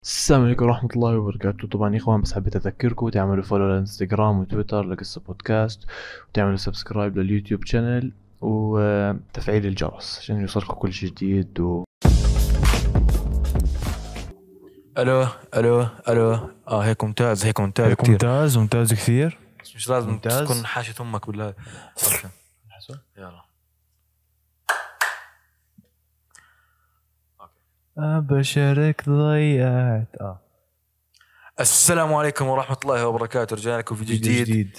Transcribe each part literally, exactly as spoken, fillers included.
السلام عليكم ورحمة الله وبركاته. طبعا يا اخوان بس حبيت اذكركم تعملوا فولو للانستغرام وتويتر لقصة بودكاست، وتعملوا سبسكرايب لليوتيوب شانل وتفعيل الجرس عشان يوصلكم كل شيء جديد و... الو الو الو اه هيك ممتاز، هيك ممتاز هيك كتير. ممتاز ممتاز كثير. بس مش لازم ممتاز. تكون حاشة امك بالله. يلا ابشرك ضيعت اه السلام عليكم ورحمة الله وبركاته. رجعنا لكم في جديد, جديد.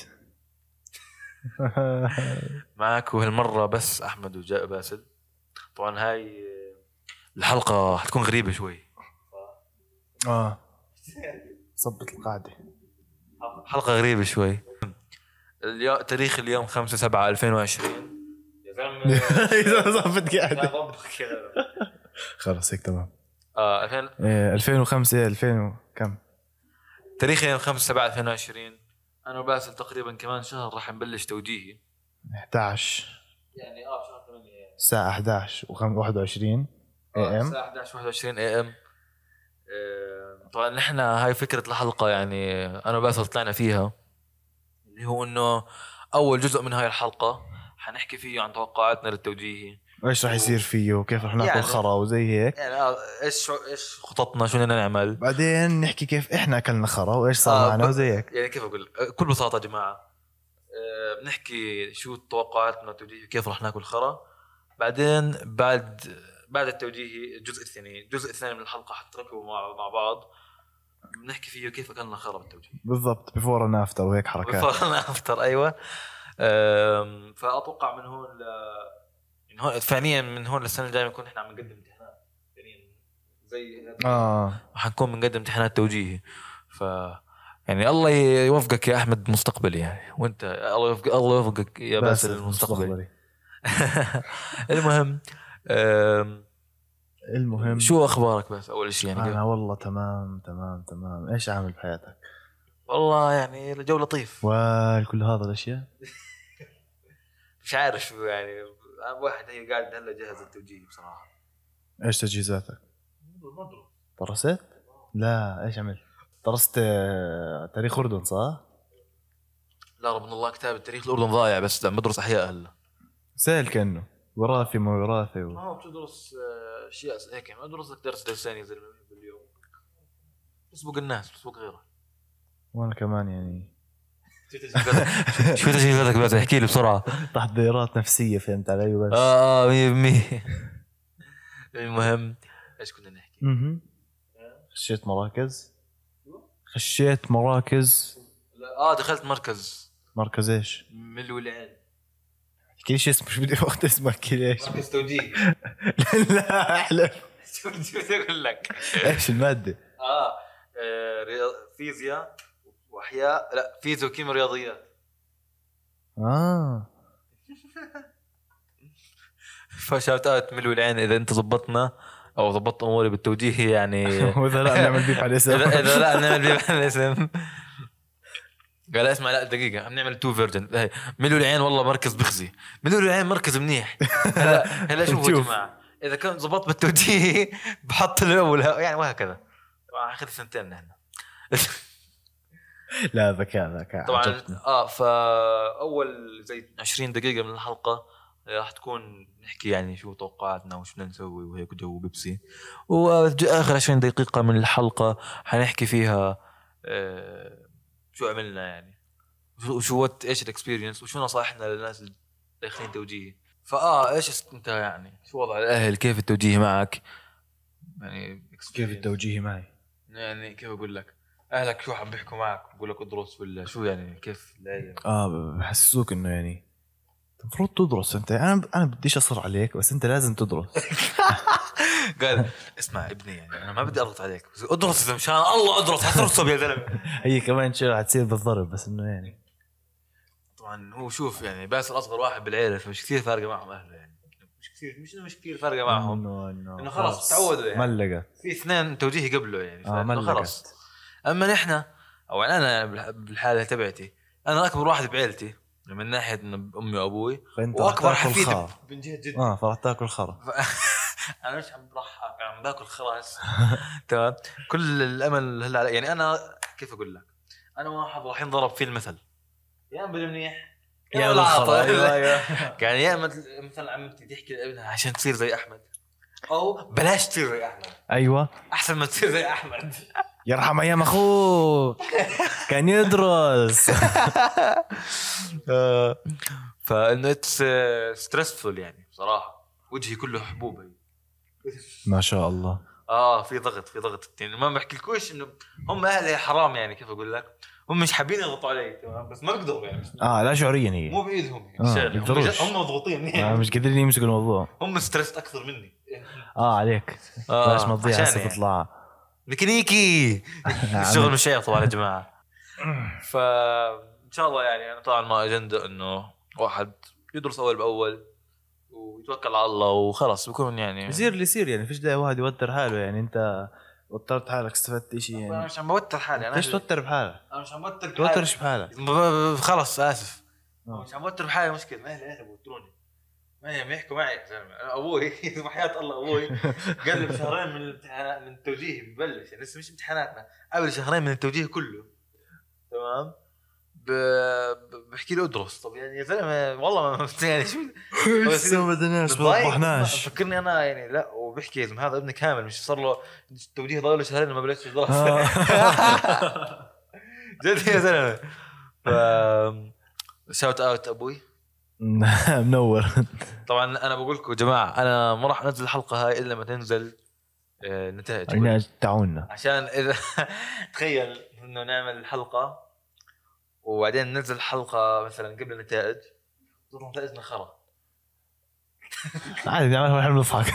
معاكم هالمرة بس احمد وجاء باسل. طبعا هاي الحلقة حتكون غريبة شوي. اه صبت القاعدة. حلقة غريبة شوي. اليوم تاريخ اليوم خمسة سبعة ألفين وعشرين. يا زلمة اذا صبت لا قاعدة ضبطك يا زلمة. خلص هيك تمام. اه ألفين إيه ألفين وخمسة ألفين وكم تاريخ اليوم خمسة سبعة ألفين وعشرين. انا وباسل تقريبا كمان شهر راح نبلش توجيهي. إحدى عشر يعني اه شهر ثمانية يعني. الساعة إحدى عشر وواحد وعشرين اي ام. الساعة إحدى عشر واحد وعشرين اي ام. طبعا نحن هاي فكرة الحلقة، يعني انا وباسل طلعنا فيها، اللي هو انه اول جزء من هاي الحلقة حنحكي فيه عن توقعاتنا للتوجيهي، وايش راح يصير فيه وكيف رح ناكل يعني- خرا وزي هيك. يعني آه، ايش ايش خططنا، شو بدنا نعمل. بعدين نحكي كيف احنا اكلنا خرا وايش صار آه، معنا ب- وزي هيك. يعني كيف اقول بكل بساطة يا جماعة، آه، بنحكي شو توقعاتنا للتوجيهي، كيف رح ناكل خرا. بعدين بعد بعد التوجيهي الجزء الثاني الجزء الثاني من الحلقة حتركبوا مع مع بعض، بنحكي فيه كيف اكلنا خرا بالتوجيهي. بالضبط بيفور انا افتر وهيك حركات. بفضل افطر ايوه. أم، فاتوقع من هون ل... من هون فعليا من هون للسنه الجايه بنكون احنا عم نقدم امتحانات، يعني زي اه حنكون بنقدم امتحانات توجيهي. ف يعني الله يوفقك يا احمد مستقبلي، يعني وانت الله يوفقك الله يوفقك يا باسل المستقبلي. المهم أم، المهم شو اخبارك بس اول شيء يعني؟ انا والله تمام تمام تمام. ايش عامل بحياتك؟ والله يعني الجو لطيف، وكل هذا الاشياء مش عارف شو يعني. واحد هي قاعد هلا جهز التوجيهي بصراحه. ايش تجهيزاتك؟ درست؟ لا ايش عملت؟ درست آه، تاريخ اردن صح؟ لا رب الله كتاب التاريخ الأردن ضايع، بس لما بدرس أحياء هلا. سهل كانه وراثي ما وراثي و... ما هو بتدرس أشياء هيك، ما أدرس لك درس درسين يا زلمة باليوم. بسبق الناس بسبق غيره. وانا كمان يعني شو تجهيزاتك بس احكي لي بسرعة. تحضيرات نفسيه فهمت علي بس. آه مية بالمية. المهم إيش كنا نحكي؟ اها خشيت مراكز خشيت مراكز لا آه دخلت مركز مركز ايش؟ ملو العين. احكي ليش اسمه، مش بدي وقت اسمه احكي ليش. مركز توجيه. لا احلف. شو شو بدي أقول لك؟ ايش الماده؟ آه آه، رياض- فيزياء وأحياء، لا فيزياء وكيمياء رياضيات. اه فشاوت اوت ملو العين اذا انت زبطنا او زبطت اموري بالتوجيه يعني. واذا لا نعمل بيف على الاسم. اذا اذا لا نعمل بيف على الاسم. قال اسمع لا دقيقه عم نعمل تو فيرجن. ملو العين والله مركز بخزي، ملو العين مركز منيح. هلا هلا شوفوا يا نشوف. جماعه، اذا كان زبط بالتوجيه بحط الاول يعني وهكذا. طبعا اخذ سنتين نحن. لا ذكاء ذكاء طبعا عجبتني. اه فاول زي عشرين دقيقه من الحلقه راح تكون نحكي يعني شو توقعاتنا وش بدنا نسوي وهيك جو بيبسي. واخر عشرين دقيقه من الحلقه حنحكي فيها آه شو عملنا يعني، وشو شو وات ايش الاكسبيرينس وشو نصائحنا للناس اللي داخلين توجيه. فاه ايش انت يعني شو وضع الاهل، كيف التوجيه معك يعني كيف التوجيه معي؟ يعني كيف اقول لك اهلك شو عم بيحكوا معك، بقول لك ادرس ولا شو يعني كيف العيله؟ اه بحسسوك انه يعني المفروض تدرس انت. انا انا بديش اصر عليك بس انت لازم تدرس. قال اسمع ابني يعني انا ما بدي اضغط عليك بس ادرس اذا مشان الله ادرس حترسب يا زلمه. هي كمان شيء حتصير بالضرب بس انه يعني طبعا هو شوف يعني باسل اصغر واحد بالعيله فمش كثير فارقه معهم اهله، يعني مش كثير مش مش كثير فارقه معهم انه انه انه خلاص تعودوا يعني ملقت في اثنين توجيهي قبله يعني اه فانه خلاص. ملقت. اما نحن او انا بالحاله تبعتي انا اكبر واحد بعيلتي من ناحيه امي وابوي فانت واكبر راح تاكل حفيد خرا. من جهه جدي. اه فرح تاكل خرا. انا مش عم بضحك، انا عم باكل خلاص. تمام. كل الامل هلا يعني انا كيف اقول لك، انا واحد راح ينضرب فيه المثل يا بالمنيح يا بالخطا. ايوه ايوه يعني يا مثلا عمتي تحكي لابنها عشان تصير زي احمد، او بلاش تصير زي احمد، ايوه احسن ما تصير زي احمد. يرحم ايام اخوك كان يدرس. فانه ستريسفول يعني بصراحه، وجهي كله حبوب. ما شاء الله. اه في ضغط في ضغط يعني ما بحكي لكوش انه هم اهلي حرام يعني كيف اقول لك، هم مش حابين يضغطوا علي تمام بس ما بيقدروا يعني اه لا شعوريا هي مو بايدهم يعني آه الشغله، هم, جد- هم مضغوطين يعني آه مش قادرين يمسكوا الموضوع. هم ستريس اكثر مني. اه عليك آه بلاش ما تضيع عشان هسه يعني. تطلع ميكانيكي الشغل مش شيء طبعا يا جماعه. فان شاء الله يعني انا طبعا ما اجنده انه واحد يدرس اول باول ويتوكل على الله وخلاص بيكون يعني يصير اللي يصير يعني. فيش داعي واحد يوتر حاله يعني. انت وترت حالك استفدت شيء انا يعني. مش عم بوتر حالي، انا ليش توتر بحالك؟ انا مش عم بوتر بحالي. توترش بحالك ب- خلص اسف آه. مش عم بوتر بحالي. مشكله ما اهلي اهلي بوتروني ما هم يحكوا معي يا زلمه. انا ابوي وحياه الله ابوي قال لي بشهرين من الامتحانات من التوجيه ببلش يعني لسه مش امتحاناتنا، قبل شهرين من التوجيه كله تمام ب... ب- بحكي له ادرس. طب يعني يا زلمه والله ما يعني شو لسه ما بدناش ما بتضايق. طبحناش. فكرني انا يعني لا وبحكي يا زلمه هذا ابني كامل مش صار له التوجيه ضايل له شهرين ما بلشش دراسه. جد يا زلمه. ف شاوت اوت ابوي منور. طبعا انا بقول لكم يا جماعه انا ما راح انزل الحلقه هاي الا لما تنزل آه، نتائج الناس تعونا عشان اذا تخيل انه نعمل حلقه وبعدين ننزل حلقه مثلا قبل النتائج تطلع نتائجنا خرا. عادي نعمل احنا بنضحك.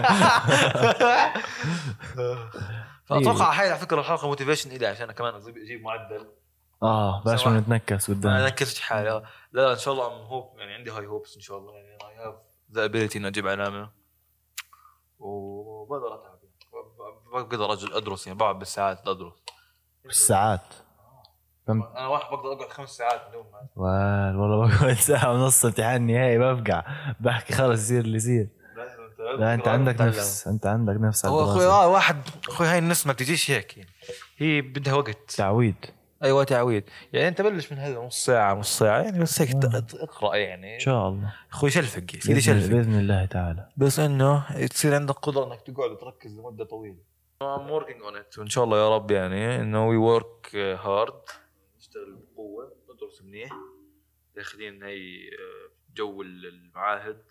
فاتوقع هاي على فكره الحلقه موتيفيشن الي عشان كمان اجيب اجيب معدل. اه باش ما نتنكس انا قدام. نكست حالي لا لا ان شاء الله ام هوب يعني عندي هاي هوبس ان شاء الله يعني اي هاف ذا ابيليتي اني اجيب علامه وبقدر اتعب بقدر اجل ادرس يعني بقعد بالساعات ادرس بالساعات. كم انا واحد بقدر اقعد خمس ساعات بدون ما والله بقعد ساعة ونص امتحان نهائي بفقع بحكي خلص يصير اللي يصير. لا انت عندك نفس انت عندك نفس هو اخوي اه واحد اخوي هاي الناس ما بتجيش هيك يعني هي بدها وقت تعويد. ايوه تعويد يعني انت بلش من هلا نص ساعه نص ساعه يعني بس هيك اقرا يعني ان شاء الله اخوي شلفق سيدي شلفق باذن الله تعالى. بس انه تصير عندك قدره انك تقعد وتركز لمده طويله. I'm working on it وان شاء الله يا رب يعني انه we work hard نشتغل بقوه ندرس منيح داخلين هي جو المعاهد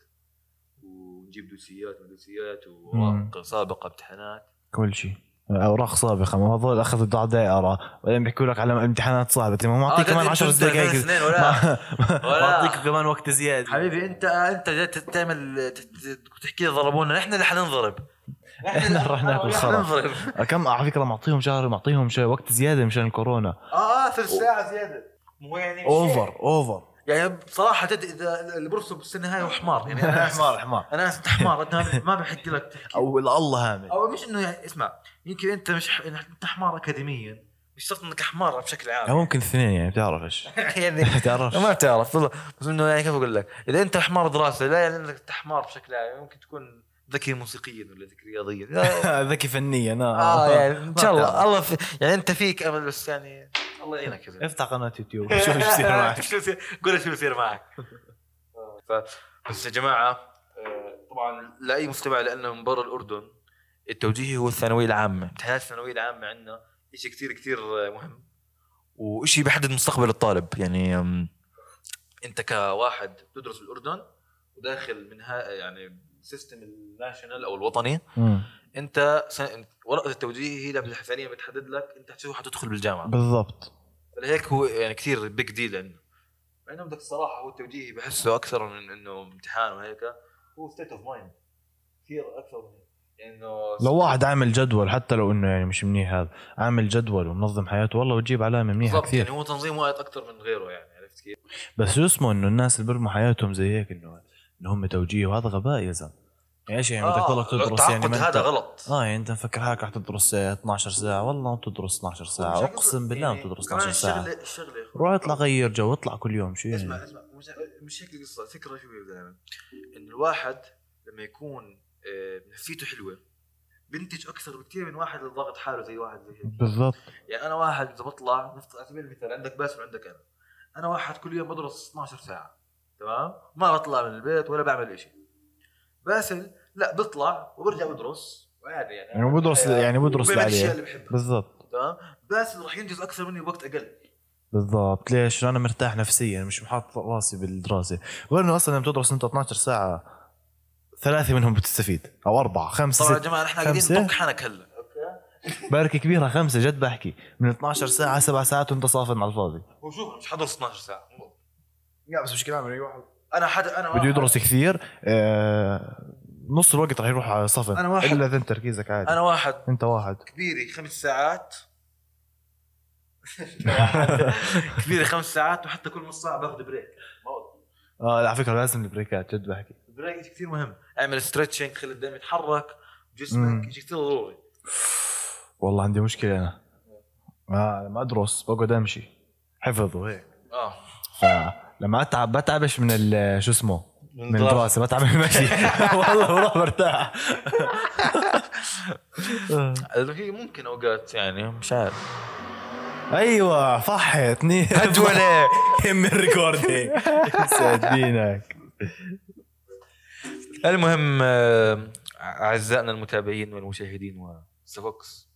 ونجيب دوسيات ودوسيات وورق سابقه امتحانات كل شيء اوراق سابقه ما هذول اخذوا ضع دائره وبعدين بيحكوا لك على امتحانات صعبه ما معطيك كمان عشر دقائق ولا معطيك كمان وقت زياده. حبيبي انت انت جاي تعمل تحكي لي ضربونا نحن اللي حننضرب احنا رح ناكل خرا. كم على فكره معطيهم شهر معطيهم شيء وقت زياده مشان الكورونا. اه اه ثلث ساعه زياده مو يعني اوفر اوفر يعني بصراحه جد اذا اللي برسل بالسنه هاي حمار يعني انا حمار حمار انا انت حمار انت ما بحكي لك تحكي. او الله هامل او مش انه يعني اسمع يمكن انت مش انت حمار اكاديميا مش شرط انك حمار بشكل عام يعني. ممكن اثنين يعني بتعرفش يعني تعرفش ما بتعرف والله بس انه يعني كيف اقول لك اذا انت حمار دراسه لا يعني انك انت حمار بشكل عام ممكن تكون ذكي موسيقيا ولا ذكي رياضيا ذكي فنيا اه يعني ان شاء الله الله في يعني انت فيك امل بس يعني الله يعينك كذا افتح قناه يوتيوب شوف ايش يصير معك قول شو بيصير معك. ف بس يا جماعه طبعا لاي مستمع لانه من برا الاردن التوجيهي هو الثانويه العامه. امتحانات الثانويه العامه عندنا شيء كثير كثير مهم وشيء بيحدد مستقبل الطالب يعني انت كواحد تدرس الاردن وداخل من يعني سيستم الناشونال او الوطني م. انت ورقه التوجيه هي اللي فعليا بتحدد لك انت شو حتدخل بالجامعه بالضبط. فلهيك هو يعني كثير بيج ديل عندنا مع انه بدك الصراحه هو التوجيه بحسه اكثر من انه امتحان وهيك هو ستيت اوف مايند كثير اكثر من يعني انه لو واحد عامل جدول حتى لو انه يعني مش منيح هذا عامل جدول ومنظم حياته والله وتجيب علامه منيحه كثير يعني هو تنظيم وقت اكثر من غيره يعني عرفت كيف. بس شو اسمه انه الناس اللي برموا حياتهم زي هيك انه انهم توجيه وهذا غباء يا زلمه. ايش يعني بدك آه تضلك تدرس يعني هذا غلط. اه يعني انت مفكر حالك رح تدرس اثنا عشر ساعه والله ما بتدرس اثنا عشر ساعه اقسم بالله ما بتدرس اثنا عشر ساعه. الشغله الشغله روح اطلع غير جو اطلع كل يوم شو يعني. اسمع اسمع مش مش هيك القصه فكره شو دائما انه الواحد لما يكون نفسيته حلوه بنتج اكثر بكثير من واحد اللي ضاغط حاله زي واحد زي هيك. بالضبط. يعني انا واحد اذا بطلع نفترض على سبيل المثال عندك باسل وعندك انا انا واحد كل يوم بدرس اثناشر ساعه تمام ما بطلع من البيت ولا بعمل شيء. باسل لا بيطلع وبرجع بدرس وعادي يعني يعني بدرس يعني بدرس عليه عليه بالضبط تمام. باسل راح ينجز اكثر مني بوقت اقل. بالضبط. ليش؟ انا مرتاح نفسيا مش محاط راسي بالدراسه. غير انه اصلا لما تدرس انت اثناشر ساعه ثلاثه منهم بتستفيد او اربعه خمسه طبعا يا جماعه نحن قاعدين نطق حنك هلا بارك كبيره خمسه جد بحكي من اثناشر ساعه سبع ساعات وانت صافن على الفاضي. وشوف مش حضر اثناشر ساعه لا بس مشكله عمل واحد انا حدا انا بده يدرس كثير آه نص الوقت راح يروح على صفن أنا واحد الا اذا انت تركيزك عادي. انا واحد انت واحد كبيري خمس ساعات كبيري خمس ساعات وحتى كل نص ساعه باخذ بريك. اه على فكره لازم البريكات جد بحكي البريك كثير مهم. اعمل ستريتشنج خلي الدم يتحرك جسمك شيء كثير ضروري. والله عندي مشكله انا اه لما ادرس بقعد امشي حفظ وهيك اه فلما اتعب بتعبش من شو اسمه من الدراسه بتعب من المشي والله بروح برتاح. هي ممكن اوقات يعني مش عارف. ايوه فحتني هجوله هم الريكوردينج سادينك. المهم اعزائنا المتابعين والمشاهدين وسفوكس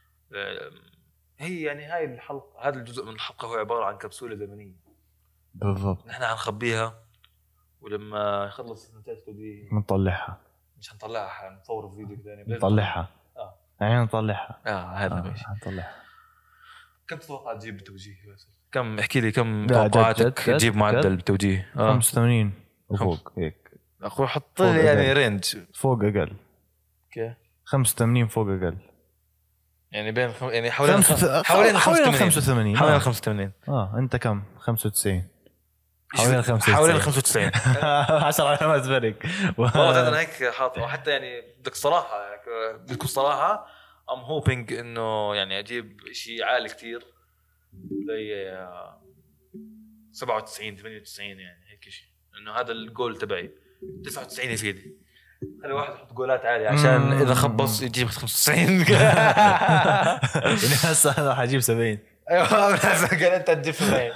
هي يعني هاي الحلقه هذا الجزء من الحلقه هو عباره عن كبسوله زمنيه بالضبط. نحن حنخبيها ولما يخلص نتاجته دي بنطلعها مش حنطلعها حنصور فيديو ثاني نطلعها اه يعني نطلعها اه هذا آه. ماشي نطلعها. كم تتوقع تجيب بالتوجيه بس كم احكي لي كم توقعاتك تجيب معدل بالتوجيه؟ آه. خمسة وثمانين وفوق هيك اخوي حط لي يعني رينج فوق اقل اوكي خمسة وثمانين فوق اقل يعني بين خم... يعني حوالين خمس... حوالين خمسة وثمانين حوالين خمسة وثمانين اه انت كم خمسة وتسعين حوالين خمسة وتسعين حوالين خمسة وتسعين عشرة علامات فرق والله انا هيك حاط وحتى يعني بدك صراحه يعني بدكم صراحه ام هوبينج انه يعني اجيب شيء عالي كتير زي سبعة وتسعين ثمانية وتسعين يعني هيك شيء انه هذا الجول تبعي تسعة وتسعين يفيدي. خلي واحد يحط جولات عالية عشان اذا خبص يجيب خمسة وتسعين. يعني هسه انا حجيب سبعين. ايوه قال انت تجيب سبعين.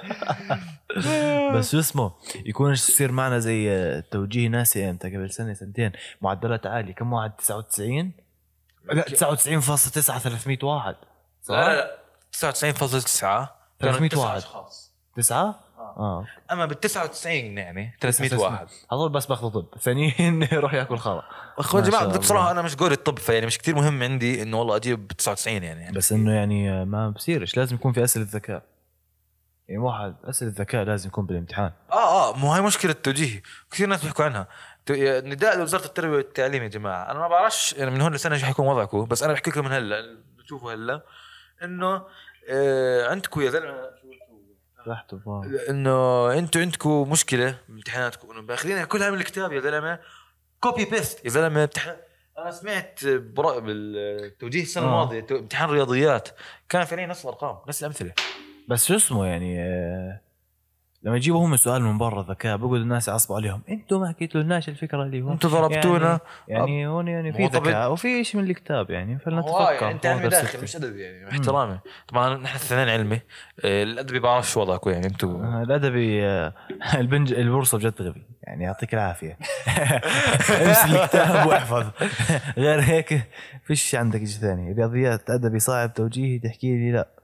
بس شو اسمه يكون يصير معنا زي توجيه ناسي امتى قبل سنه سنتين معدلات عاليه كم واحد تسعة وتسعين لا تسعة وتسعين فاصلة تسعة ثلاثمية واحد صح؟ لا لا تسعة وتسعين فاصلة تسعة ثلاثمية واحد تسعة اه اما بال تسعة وتسعين يعني ثلاثمية واحد هذول بس باخذوا طب ثانيين يروح ياكل خرا. اخوان جماعه بدك صراحه انا مش قول الطب فيعني مش كتير مهم عندي انه والله اجيب تسعة وتسعين يعني, يعني بس انه يعني ما بصيرش لازم يكون في اسئله ذكاء يعني واحد اسئله الذكاء لازم يكون بالامتحان. اه اه مو هاي مشكله التوجيه كثير ناس بيحكوا عنها. نداء لوزاره التربيه والتعليم يا جماعه انا ما بعرفش يعني من هون لسنه شو حيكون وضعكم بس انا بحكي لكم من هلا بتشوفوا هلا انه آه عندكم يا زلمه رحتوا انه انتوا عندكم مشكله بامتحاناتكم انه باخذينها كلها من الكتاب يا زلمه كوبي بيست يا زلمه امتحان. انا سمعت بالتوجيه السنه آه. الماضيه امتحان رياضيات كان فعليا نفس الارقام نفس الامثله. بس شو اسمه يعني آه لما يجيبوا هم سؤال من برا ذكاء بقول الناس يعصبوا عليهم انتوا ما حكيتوا لناش الفكره اللي هو انتوا ضربتونا يعني, يعني هون يعني في ذكاء وفي شيء من الكتاب يعني فلنتفكر يعني انت علمي داخل مش ادبي يعني احترامي طبعا نحن اثنين علمي الادبي بعرف شو وضعكم يعني انتوا آه الادبي آه البنج البورصه بجد غبي يعني يعطيك العافيه. امسك الكتاب واحفظ غير هيك فيش عندك شيء ثاني. رياضيات ادبي صعب توجيهي تحكي لي لا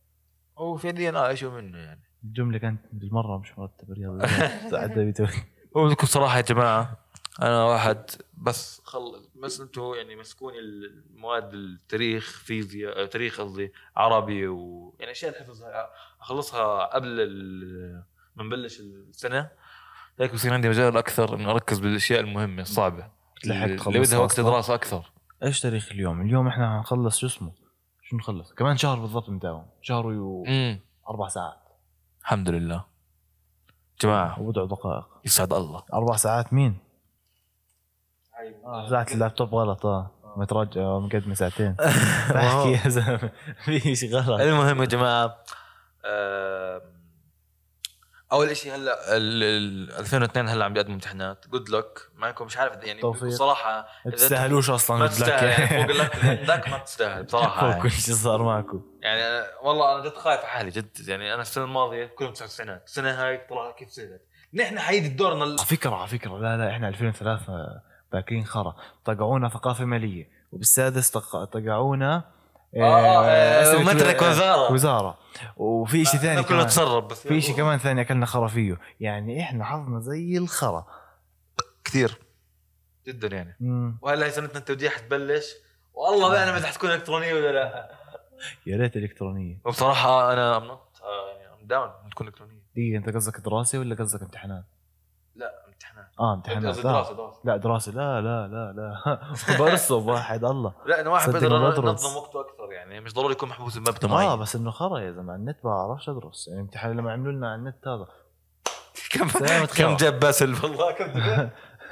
هو فعليا اه شو منه يعني الجمله كانت بالمره مش مرتبه. رياضيات ادبي توجيه وبدكم صراحه يا جماعه انا واحد بس خل بس انتوا يعني مسكوني المواد التاريخ فيزياء تاريخ قصدي عربي ويعني اشياء حفظها اخلصها قبل ما نبلش السنه هيك بصير عندي مجال اكثر انه اركز بالاشياء المهمه الصعبه اللي بدها وقت دراسه اكثر. ايش تاريخ اليوم؟ اليوم احنا هنخلص شو اسمه شو نخلص كمان شهر بالضبط نداوم شهر واربع ساعات الحمد لله جماعه وبضع دقائق يسعد الله. اربع ساعات مين آه ساعة اللابتوب غلط اه متراجع مقدمة ساعتين بحكي يا زلمة في شيء غلط. المهم يا جماعة آه اول شيء هلا ال- ال- ألفين واثنين هلا عم بيقدموا امتحانات جود لك معكم مش عارف يعني توفيق. بصراحه ما تستاهلوش اصلا ما good luck. تستاهل يعني فوق لك ذاك ما تستاهل بصراحه فوق يعني. كل شيء صار معكم. يعني أنا والله انا جد خايف على حالي جد يعني انا السنه الماضيه كلهم تسع سنوات السنه هاي طلع كيف صيرت نحن حيدي دورنا ال... على فكره على فكره لا لا احنا ألفين وثلاثة باكين خرا طقعونا ثقافه ماليه وبالسادس طق- طقعونا آه، آه، أسئلة مترك وزارة. وزاره وفي شيء ثاني كله كمان تسرب بس في شيء كمان ثاني اكلنا خرا فيه يعني احنا حظنا زي الخرا كثير جدا يعني. مم. وهلا هي سنتنا التوجيه حتبلش والله بقى انا بدي حتكون الكترونيه ولا لا. يا ريت الكترونيه. وبصراحه انا امنط يعني ام داون تكون الكترونيه. دقيقه انت قصدك دراسه ولا قصدك امتحانات؟ لا امتحانات. اه امتحانات قصدي دراسه دراسه. لا دراسه لا لا لا لا برسم واحد الله. لا انا واحد صدق بقدر ما بدرس. ينظم وقته اكثر يعني مش ضروري يكون محبوس بمبدا معين. اه بس انه خرا يا زلمه على النت بعرفش ادرس يعني امتحان لما عملوا لنا على النت هذا كم سلامة كم خرا. جاب باسل والله كم جاب.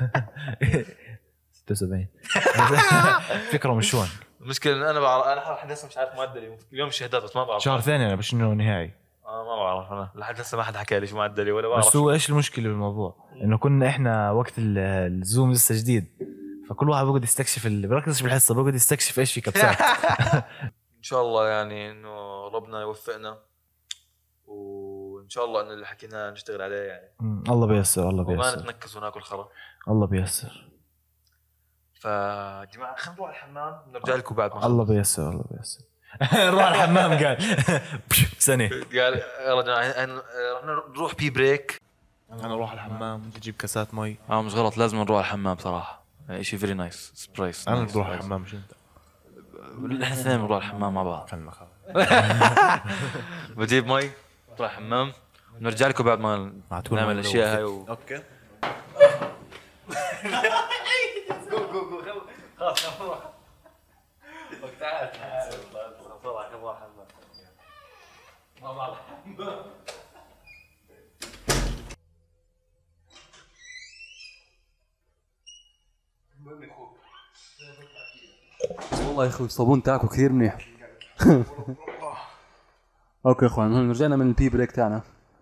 ستة وسبعين فكره مش هون. المشكله إن انا بعرف انا لحد هسه مش عارف معدلي اليوم الشهادات بس ما بعرف. شهر ثاني انا باش انه نهائي. اه ما بعرف انا لحد هسه ما حد حكى لي شو معدلي ولا بعرف. بس هو ايش المشكله بالموضوع انه كنا احنا وقت ال- الزوم لسه جديد فكل واحد بيقعد يستكشف اللي بيركزش بالحصه بيقعد يستكشف ايش في كبسات. ان شاء الله يعني انه ربنا يوفقنا وان شاء الله ان اللي حكيناه نشتغل عليه يعني. مم، الله بيسر الله وما بيسر نتنكس وناكل خرا. الله بيسر فجماعه خلينا نروح الحمام نرجع لكم بعد ما الله بيسر الله بيسر. نروح الحمام قال سنه قال يلا جماعه رح نروح بي بريك. انا اروح الحمام تجيب كاسات مي. اه مش غلط لازم نروح الحمام بصراحه شيء فيري نايس سبرايس. انا بروح الحمام مش انت. نحن الاثنين بنروح الحمام مع بعض. خلنا خلاص بجيب مي نروح الحمام ونرجع لكم بعد ما معتول نعمل مي الاشياء ملوثة. هاي و... اوكي خلاص نروح. تعال تعال بسرعه نروح الحمام ما بعرف. والله يا اخوي الصابون تاعكم كثير منيح. اوكي يا اخوان هون رجعنا من البي بريك تاعنا.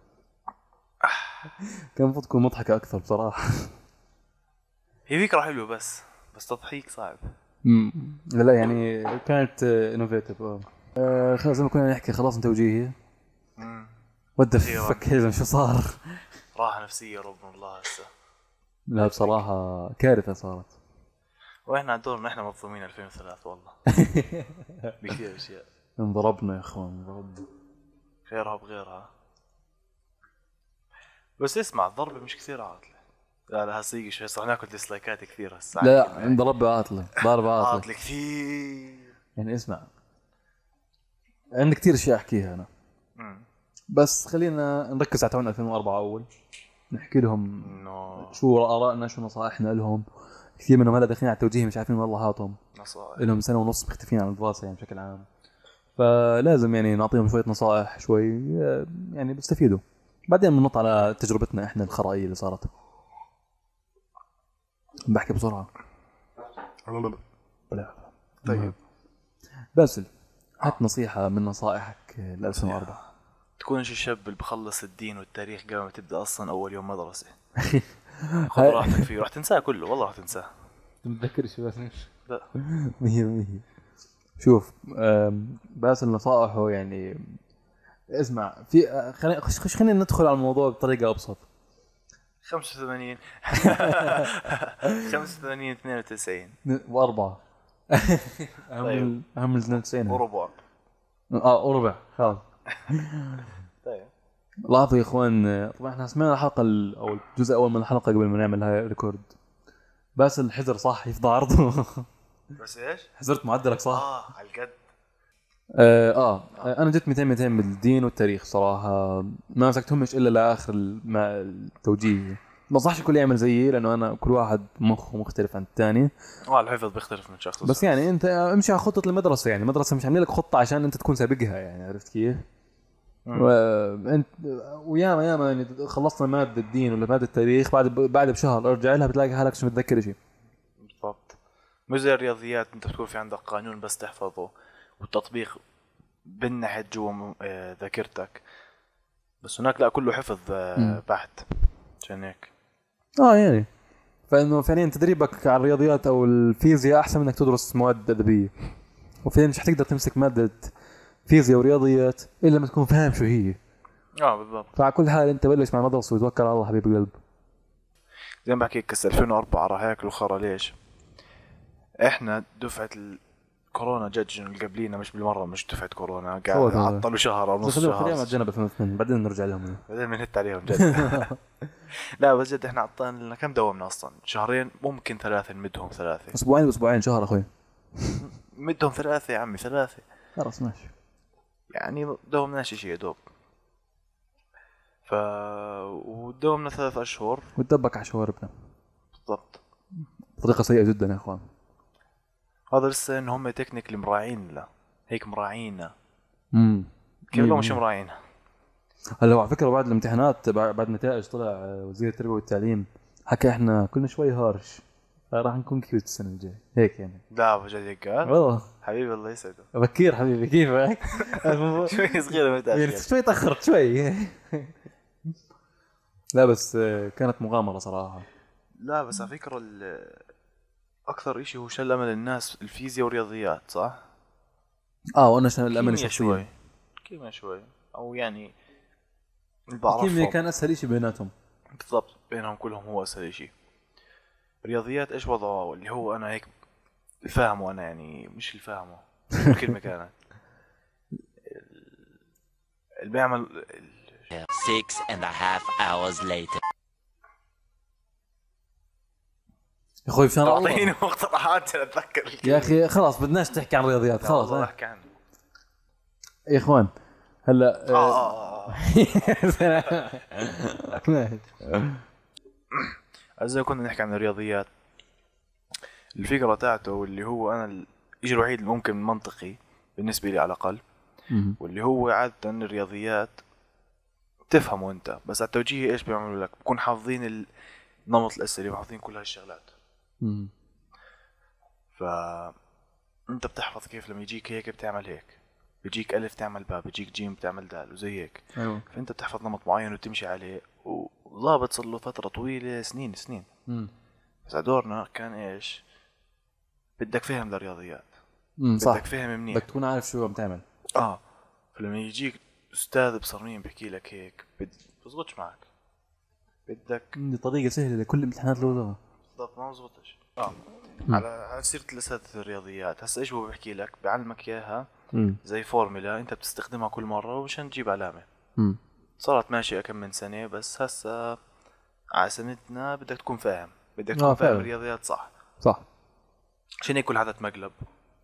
كان المفروض تكون مضحكه اكثر بصراحه. هي فكره حلوه بس بس تضحيك صعب. امم لا لا يعني كانت انوفيتيف. اه آه، خلاص زي ما كنا نحكي خلاص توجيهي. ود فك شو صار. راحه نفسيه ربنا الله هسه. لا بصراحه كارثه صارت. واحنا على دورنا احنا مظلومين ألفين وثلاثة والله. بكثير اشياء انضربنا يا اخوان انضربنا. غيرها بغيرها. بس اسمع الضربه مش كثير عاطله. لا لا هسه شوي صار ناكل ديسلايكات كثير هسه. لا لا انضرب عاطله ضرب عاطله. عاطله كثير. يعني اسمع عندي كثير اشياء احكيها انا. امم بس خلينا نركز على تاعون ألفين وأربعة اول نحكي لهم انه شو آرائنا شو نصائحنا لهم. كثير منهم هلا داخلين على التوجيه مش عارفين والله هاتهم نصائح لهم سنة ونص مختفين عن الدراسة يعني بشكل عام. فلازم يعني نعطيهم شوية نصائح شوي يعني بيستفيدوا. بعدين بننط على تجربتنا احنا الخرائية اللي صارت. بحكي بسرعة. طيب باسل هات نصيحة من نصائحك ل ألفين وأربعة. تكونش الشاب اللي بخلص الدين والتاريخ قبل ما تبدا اصلا اول يوم مدرسه. خذ راحتك فيه راح تنساه كله والله راح تنساه. متذكرش بس لا مية مية. شوف أم، باسل نصائحه يعني اسمع في خلينا خش خلينا ندخل على الموضوع بطريقة أبسط. خمسة وثمانين خمسة وثمانين اثنين وتسعين وأربعة. أهم طيب. ال- أهم الاثنين وتسعين. وربع. اه وربع خلاص. طيب لاحظوا يا اخوان طبعا احنا سمعنا الحلقه ال- او الجزء الاول من الحلقه قبل ما نعمل هاي ريكورد. باسل حزر صح يفضى عرضه. بس ايش؟ حزرت معدلك صح. اه على القد. آه, اه انا جبت مئتين مئتين بالدين والتاريخ صراحه ما مسكتهمش الا لاخر الما- التوجيه. ما صحش الكل يعمل زيي لانه انا كل واحد مخه مختلف عن الثاني. اه الحفظ بيختلف من شخص بس يعني انت امشي على خطه المدرسه يعني المدرسه مش عامله لك خطه عشان انت تكون سابقها يعني عرفت كيف. وانت وياما ياما يعني خلصنا ماده الدين ولا ماده التاريخ بعد بعد بشهر ارجع لها بتلاقي حالك مش متذكر شيء. بالضبط. مش زي الرياضيات انت بتكون في عندك قانون بس تحفظه والتطبيق بنحت جوا م- آه، ذاكرتك. بس هناك لا كله حفظ آه، مم. بحت عشان هيك. اه يعني فانه فعليا تدريبك على الرياضيات او الفيزياء احسن من انك تدرس مواد ادبيه، وفعليا مش حتقدر تمسك ماده فيزياء ورياضيات الا لما تكون فاهم شو هي. اه بالضبط. فعلى كل حال انت بلش مع مدرسه وتوكل على الله حبيب القلب. زي ما بحكيك كس ألفين وأربعة راح ياكلوا خرا. ليش؟ احنا دفعه الكورونا جدجن اللي قبلينا مش بالمره، مش دفعه كورونا قاعد فوت هذا. عطلوا شهر او نص خلينا خلينا شهر نتجنب ألفين واثنين بعدين نرجع لهم. بعدين بنهت عليهم جد. لا بس جد احنا عطلنا لنا كم دومنا اصلا؟ شهرين ممكن ثلاثه، نمدهم ثلاثه. اسبوعين اسبوعين شهر اخوي. مدهم ثلاثه يا عمي ثلاثه خلاص ماشي. يعني دومناش شيء يا دوب. ف ودومنا ثلاث اشهر وتدبك على شواربنا بالضبط. طريقه سيئه جدا يا اخوان. هذا لسه ان هم تكنيكلي مراعين لا هيك مراعينا امم كيف لو مش مراعينا. هلا على فكره بعد الامتحانات بعد نتائج طلع وزير التربيه والتعليم حكى احنا كلنا شوي هارش راح نكون كيوت السنه الجايه هيك يعني. لا بجد هيك قال والله حبيبي الله يسعده. بكير حبيبي كيفك؟ شوي صغيره متى يعني شوي تاخرت شوي. لا بس كانت مغامره صراحه. لا بس على فكره ال- اكثر اشي هو شل امل الناس الفيزياء والرياضيات صح. اه وانا عشان الامانه كيمياء شخصيا شوي كيمياء شوي او يعني الكيمياء بعرفهم كان اسهل شيء بيناتهم. بالضبط بينهم كلهم هو اسهل اشي. رياضيات ايش وضعه اللي هو انا هيك فاهمه انا يعني مش الفاهمه الكلمه كانت اللي بيعمل Six and a half hours later. يا اخوي مشان الله اعطيني مقترحات عشان اتذكر الكلمه يا اخي خلاص بدناش تحكي عن رياضيات خلاص. والله ها؟ احكي عنه. يا اخوان هلا اه اه اه إذا كنا نحكي عن الرياضيات الفكرة تاعته اللي هو أنا الإشي الوحيد اللي ممكن منطقي بالنسبة لي على الأقل واللي هو عادة الرياضيات تفهمه أنت بس على التوجيه إيش بيعملوا لك بكون حافظين نمط الأسئلة وحافظين كل هالشغلات. فأنت بتحفظ كيف لما يجيك هيك بتعمل هيك بيجيك ألف تعمل باء بيجيك جيم بتعمل دال وزي هيك. ايوه فأنت بتحفظ نمط معين وتمشي عليه وضابط صار له فترة طويلة سنين سنين. بس دورنا كان إيش بدك فهم للرياضيات امم صح بدك فهم منيح بدك تكون عارف شو عم تعمل. اه فلما يجيك استاذ بصرمين بيحكي لك هيك بد- بزبطش معك بدك عندي طريقه سهله لكل امتحانات الوزاره. بالضبط ما بزبطش. اه على على سيرة الاساتذة الرياضيات هسا ايش هو بيحكي لك بيعلمك اياها امم زي فورمولا انت بتستخدمها كل مرة ومشان تجيب علامة. امم صارت ماشية كم من سنة بس هسا على سنتنا بدك تكون فاهم بدك آه، تكون فاهم فعلا. الرياضيات صح صح. عشان هيك كل حدا تمقلب.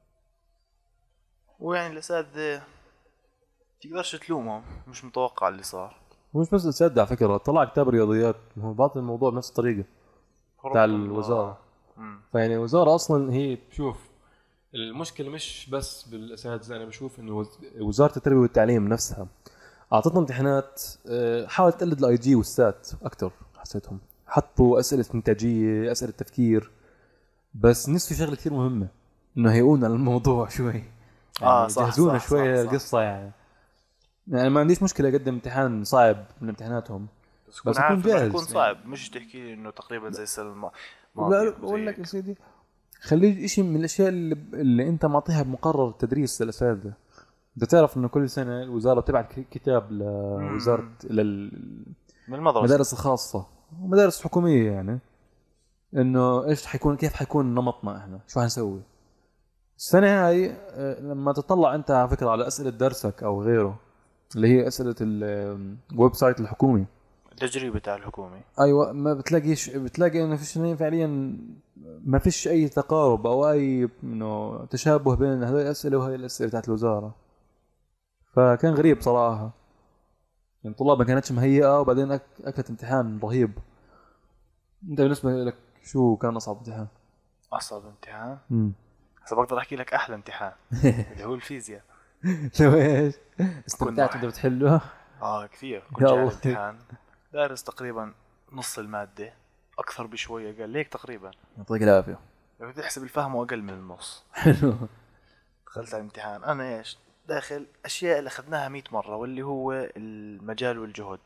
ويعني الاساتذة تقدرش تلومهم مش متوقع اللي صار. مش بس اسد على فكره طلع كتاب رياضيات هو باطل الموضوع بنفس الطريقه بتاع الوزاره. مم. فيعني الوزاره اصلا هي شوف المشكله مش بس بالاساتذه. انا بشوف انه وز- وزاره التربيه والتعليم نفسها اعطتنا امتحانات آه، حاولت تقلد الاي جي والسات اكثر. حسيتهم حطوا اسئله انتاجيه اسئله تفكير بس نسوا شغله كثير مهمه انه هيقولنا الموضوع شوي يعني آه، صح، جهزونا صح، شوي صح، صح. القصه يعني. يعني ما عنديش مشكله اقدم امتحان صعب من امتحاناتهم بس بس تكون عارف أكون إنه جاهز يكون يعني. صعب مش تحكي لي انه تقريبا زي السنه الم- لا الماضيه بقول لك يا سيدي خليه شيء من الاشياء اللي, اللي انت معطيها بمقرر التدريس للاساتذه. انت تعرف انه كل سنه الوزاره بتبعت ك- كتاب لوزاره للمدارس من المدرسه الخاصه ومدارس حكوميه يعني انه ايش حيكون كيف حيكون نمطنا احنا شو حنسوي السنه هاي. آه، لما تطلع انت على فكره على اسئله درسك او غيره اللي هي اسئله ال- الويب سايت الحكومي التجريبه تاع الحكومه ايوه ما بتلاقيش بتلاقي انه فيش فعليا ما فيش اي تقارب او اي انه تشابه بين هذول الاسئله وهي الاسئله بتاعت الوزاره. فكان غريب صراحه يعني الطلاب ما كانتش مهيئه وبعدين أك... اكلت امتحان رهيب. انت بالنسبه لك شو كان اصعب امتحان؟ اصعب امتحان امم هسه بقدر احكي لك احلى امتحان اللي هو الفيزياء. شو ايش استمتعت وانت بتحله؟ اه كثير كنت يا جاي الله. الامتحان دارس تقريبا نص الماده اكثر بشويه قال ليك تقريبا يعطيك العافيه. لو تحسب الفهم اقل من النص. حلو. دخلت على الامتحان انا ايش داخل اشياء اللي اخذناها مئة مره واللي هو المجال والجهد.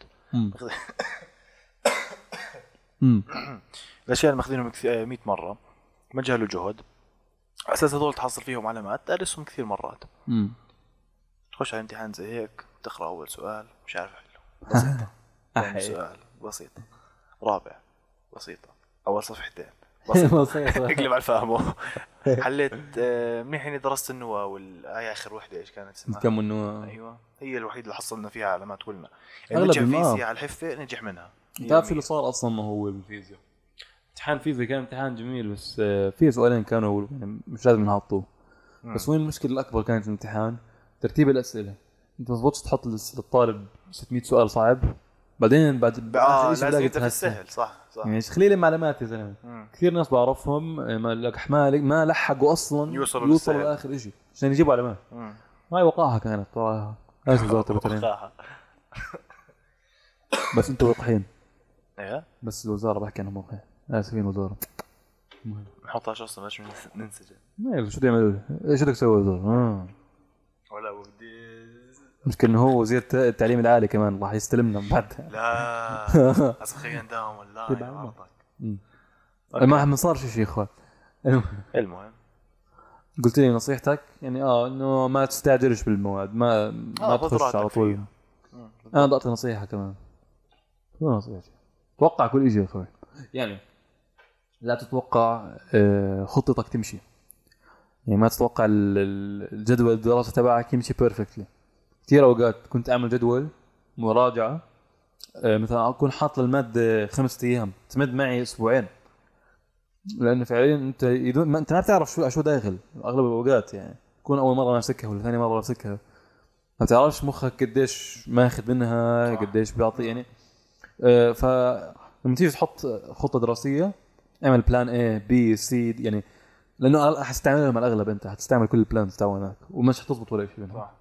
امم الاشياء اللي ماخذينهم مئة مره مجال وجهد اساس هذول تحصل فيهم علامات تدرسهم كثير مرات. امم تخش على امتحان زي هيك تقرا اول سؤال مش عارف حله بسيطه، ثاني سؤال بسيطه، رابع بسيطه، اول صفحتين بسيطه اقلب على فهمه. حليت منيح اني درست النواه والآية اخر وحده ايش كانت اسمها؟ كم النواه؟ ايوه هي الوحيده اللي حصلنا فيها علامات كلنا. يعني أغلب نجح الم- فيزياء على الحفه نجح منها. تعرف شو اللي صار اصلا؟ ما هو بالفيزياء امتحان فيزياء كان امتحان جميل بس آه، في سؤالين كانوا يعني مش لازم نحطوه. بس وين المشكله الاكبر كانت الامتحان ترتيب الاسئله. انت ما تضبطش تحط للس- للطالب ستمية سؤال صعب بعدين بعد اه آخر إشي لازم بلاقي انت في تهسل. السهل. صح صح. يعني خليل معلومات يا زلمه. مم. كثير ناس بعرفهم آه، ما لك ما ما لحقوا اصلا يوصلوا يوصلوا للسهل. لاخر شيء عشان يجيبوا علامات. مم. هاي وقاحه كانت صراحه. اسف وزاره التعليم وقاحة. بس انتوا وقحين. ايه بس الوزاره بحكي عنهم وقحين. اسفين وزاره. نحطهاش اصلا باش ننسجن ما شو بده يعملوا؟ ايش بدك تسوي وزاره؟ اه ولا بدي. مشكلة انه هو وزير التعليم العالي كمان راح يستلمنا من بعدها. لا اسخين داهم ولا تبع يا الله. عرضك. ما ما صار شيء شيء اخوان. المهم، المهم قلت لي نصيحتك يعني اه انه ما تستعجلش بالمواد ما ما آه، خذ تخش راحتك على طول. فيه. مم. انا ضعت نصيحة كمان. شو نصيحتي؟ توقع كل شيء يا اخوي. يعني لا تتوقع آه، خطتك تمشي. يعني ما تتوقع ال- ال- الجدول الدراسة تبعك يمشي بيرفكتلي. كثير اوقات كنت اعمل جدول مراجعة آه، مثلا اكون حاط للمادة خمسة ايام تمد معي اسبوعين. لانه فعليا انت يدون ما انت ما بتعرف شو شو داخل اغلب الاوقات. يعني تكون اول مره ماسكها ولا ثاني مره ماسكها ما بتعرفش مخك قديش ماخذ منها قديش بيعطي يعني. آه ف لما تيجي تحط خطه دراسيه اعمل بلان اي بي سي يعني لانه حتستعملهم على الاغلب. انت حتستعمل كل البلانز تاعونك ومش حتضبط ولا شيء منهم. صح.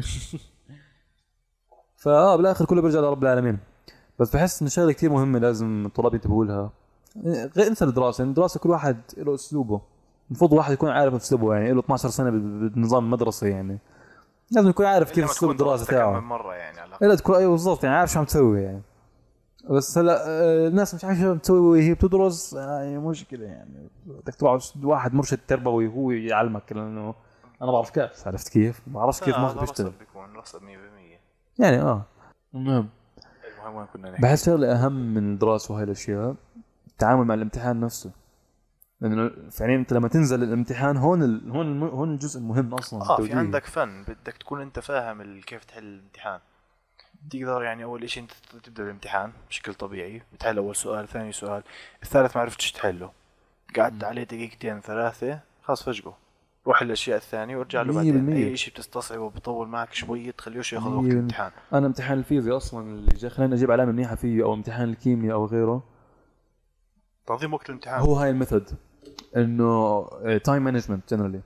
فاه بالاخر كله بيرجع لرب العالمين. بس بحس ان شغله كثير مهمه لازم الطلاب ينتبهوا لها غير انسى الدراسه. الدراسه كل واحد له اسلوبه. المفروض واحد يكون عارف اسلوبه يعني له اثنا عشر سنه بالنظام المدرسي يعني لازم يكون عارف كيف اسلوب الدراسه تاعه. مره يعني على الا تكون ايوه بالضبط يعني عارف شو عم تسوي يعني. بس هلا آه، الناس مش عارفه شو عم تسوي وهي بتدرس يعني مشكله يعني. بدك تروح واحد مرشد تربوي هو يعلمك لانه انا بعرف كيف. عرفت كيف؟ ما بعرفش كيف مخك بيشتغل بيكون رصد مية بالمية. يعني اه. المهم المهم وين كنا نحكي؟ بحس شغله اهم من الدراسه وهاي الاشياء التعامل مع الامتحان نفسه. لانه فعليا انت لما تنزل الامتحان هون ال... هون الم... هون الجزء المهم اصلا. اه في التوجيهي. عندك فن بدك تكون انت فاهم ال- كيف تحل الامتحان. تقدر يعني اول اشي انت تبدا الامتحان بشكل طبيعي بتحل اول سؤال ثاني سؤال الثالث ما عرفتش تحله قعدت عليه دقيقتين ثلاثه خلاص فجقه روح الاشياء الثانيه وارجع له مية بعدين. بالمية. اي شيء بتستصعبه وبطول معك شويه تخليهش ياخذ وقت مية بالمية. الامتحان. انا امتحان الفيزياء اصلا اللي جا خلاني اجيب علامه منيحه فيه او امتحان الكيمياء او غيره تنظيم وقت الامتحان هو هاي الميثود انه تايم مانجمنت جنرالي.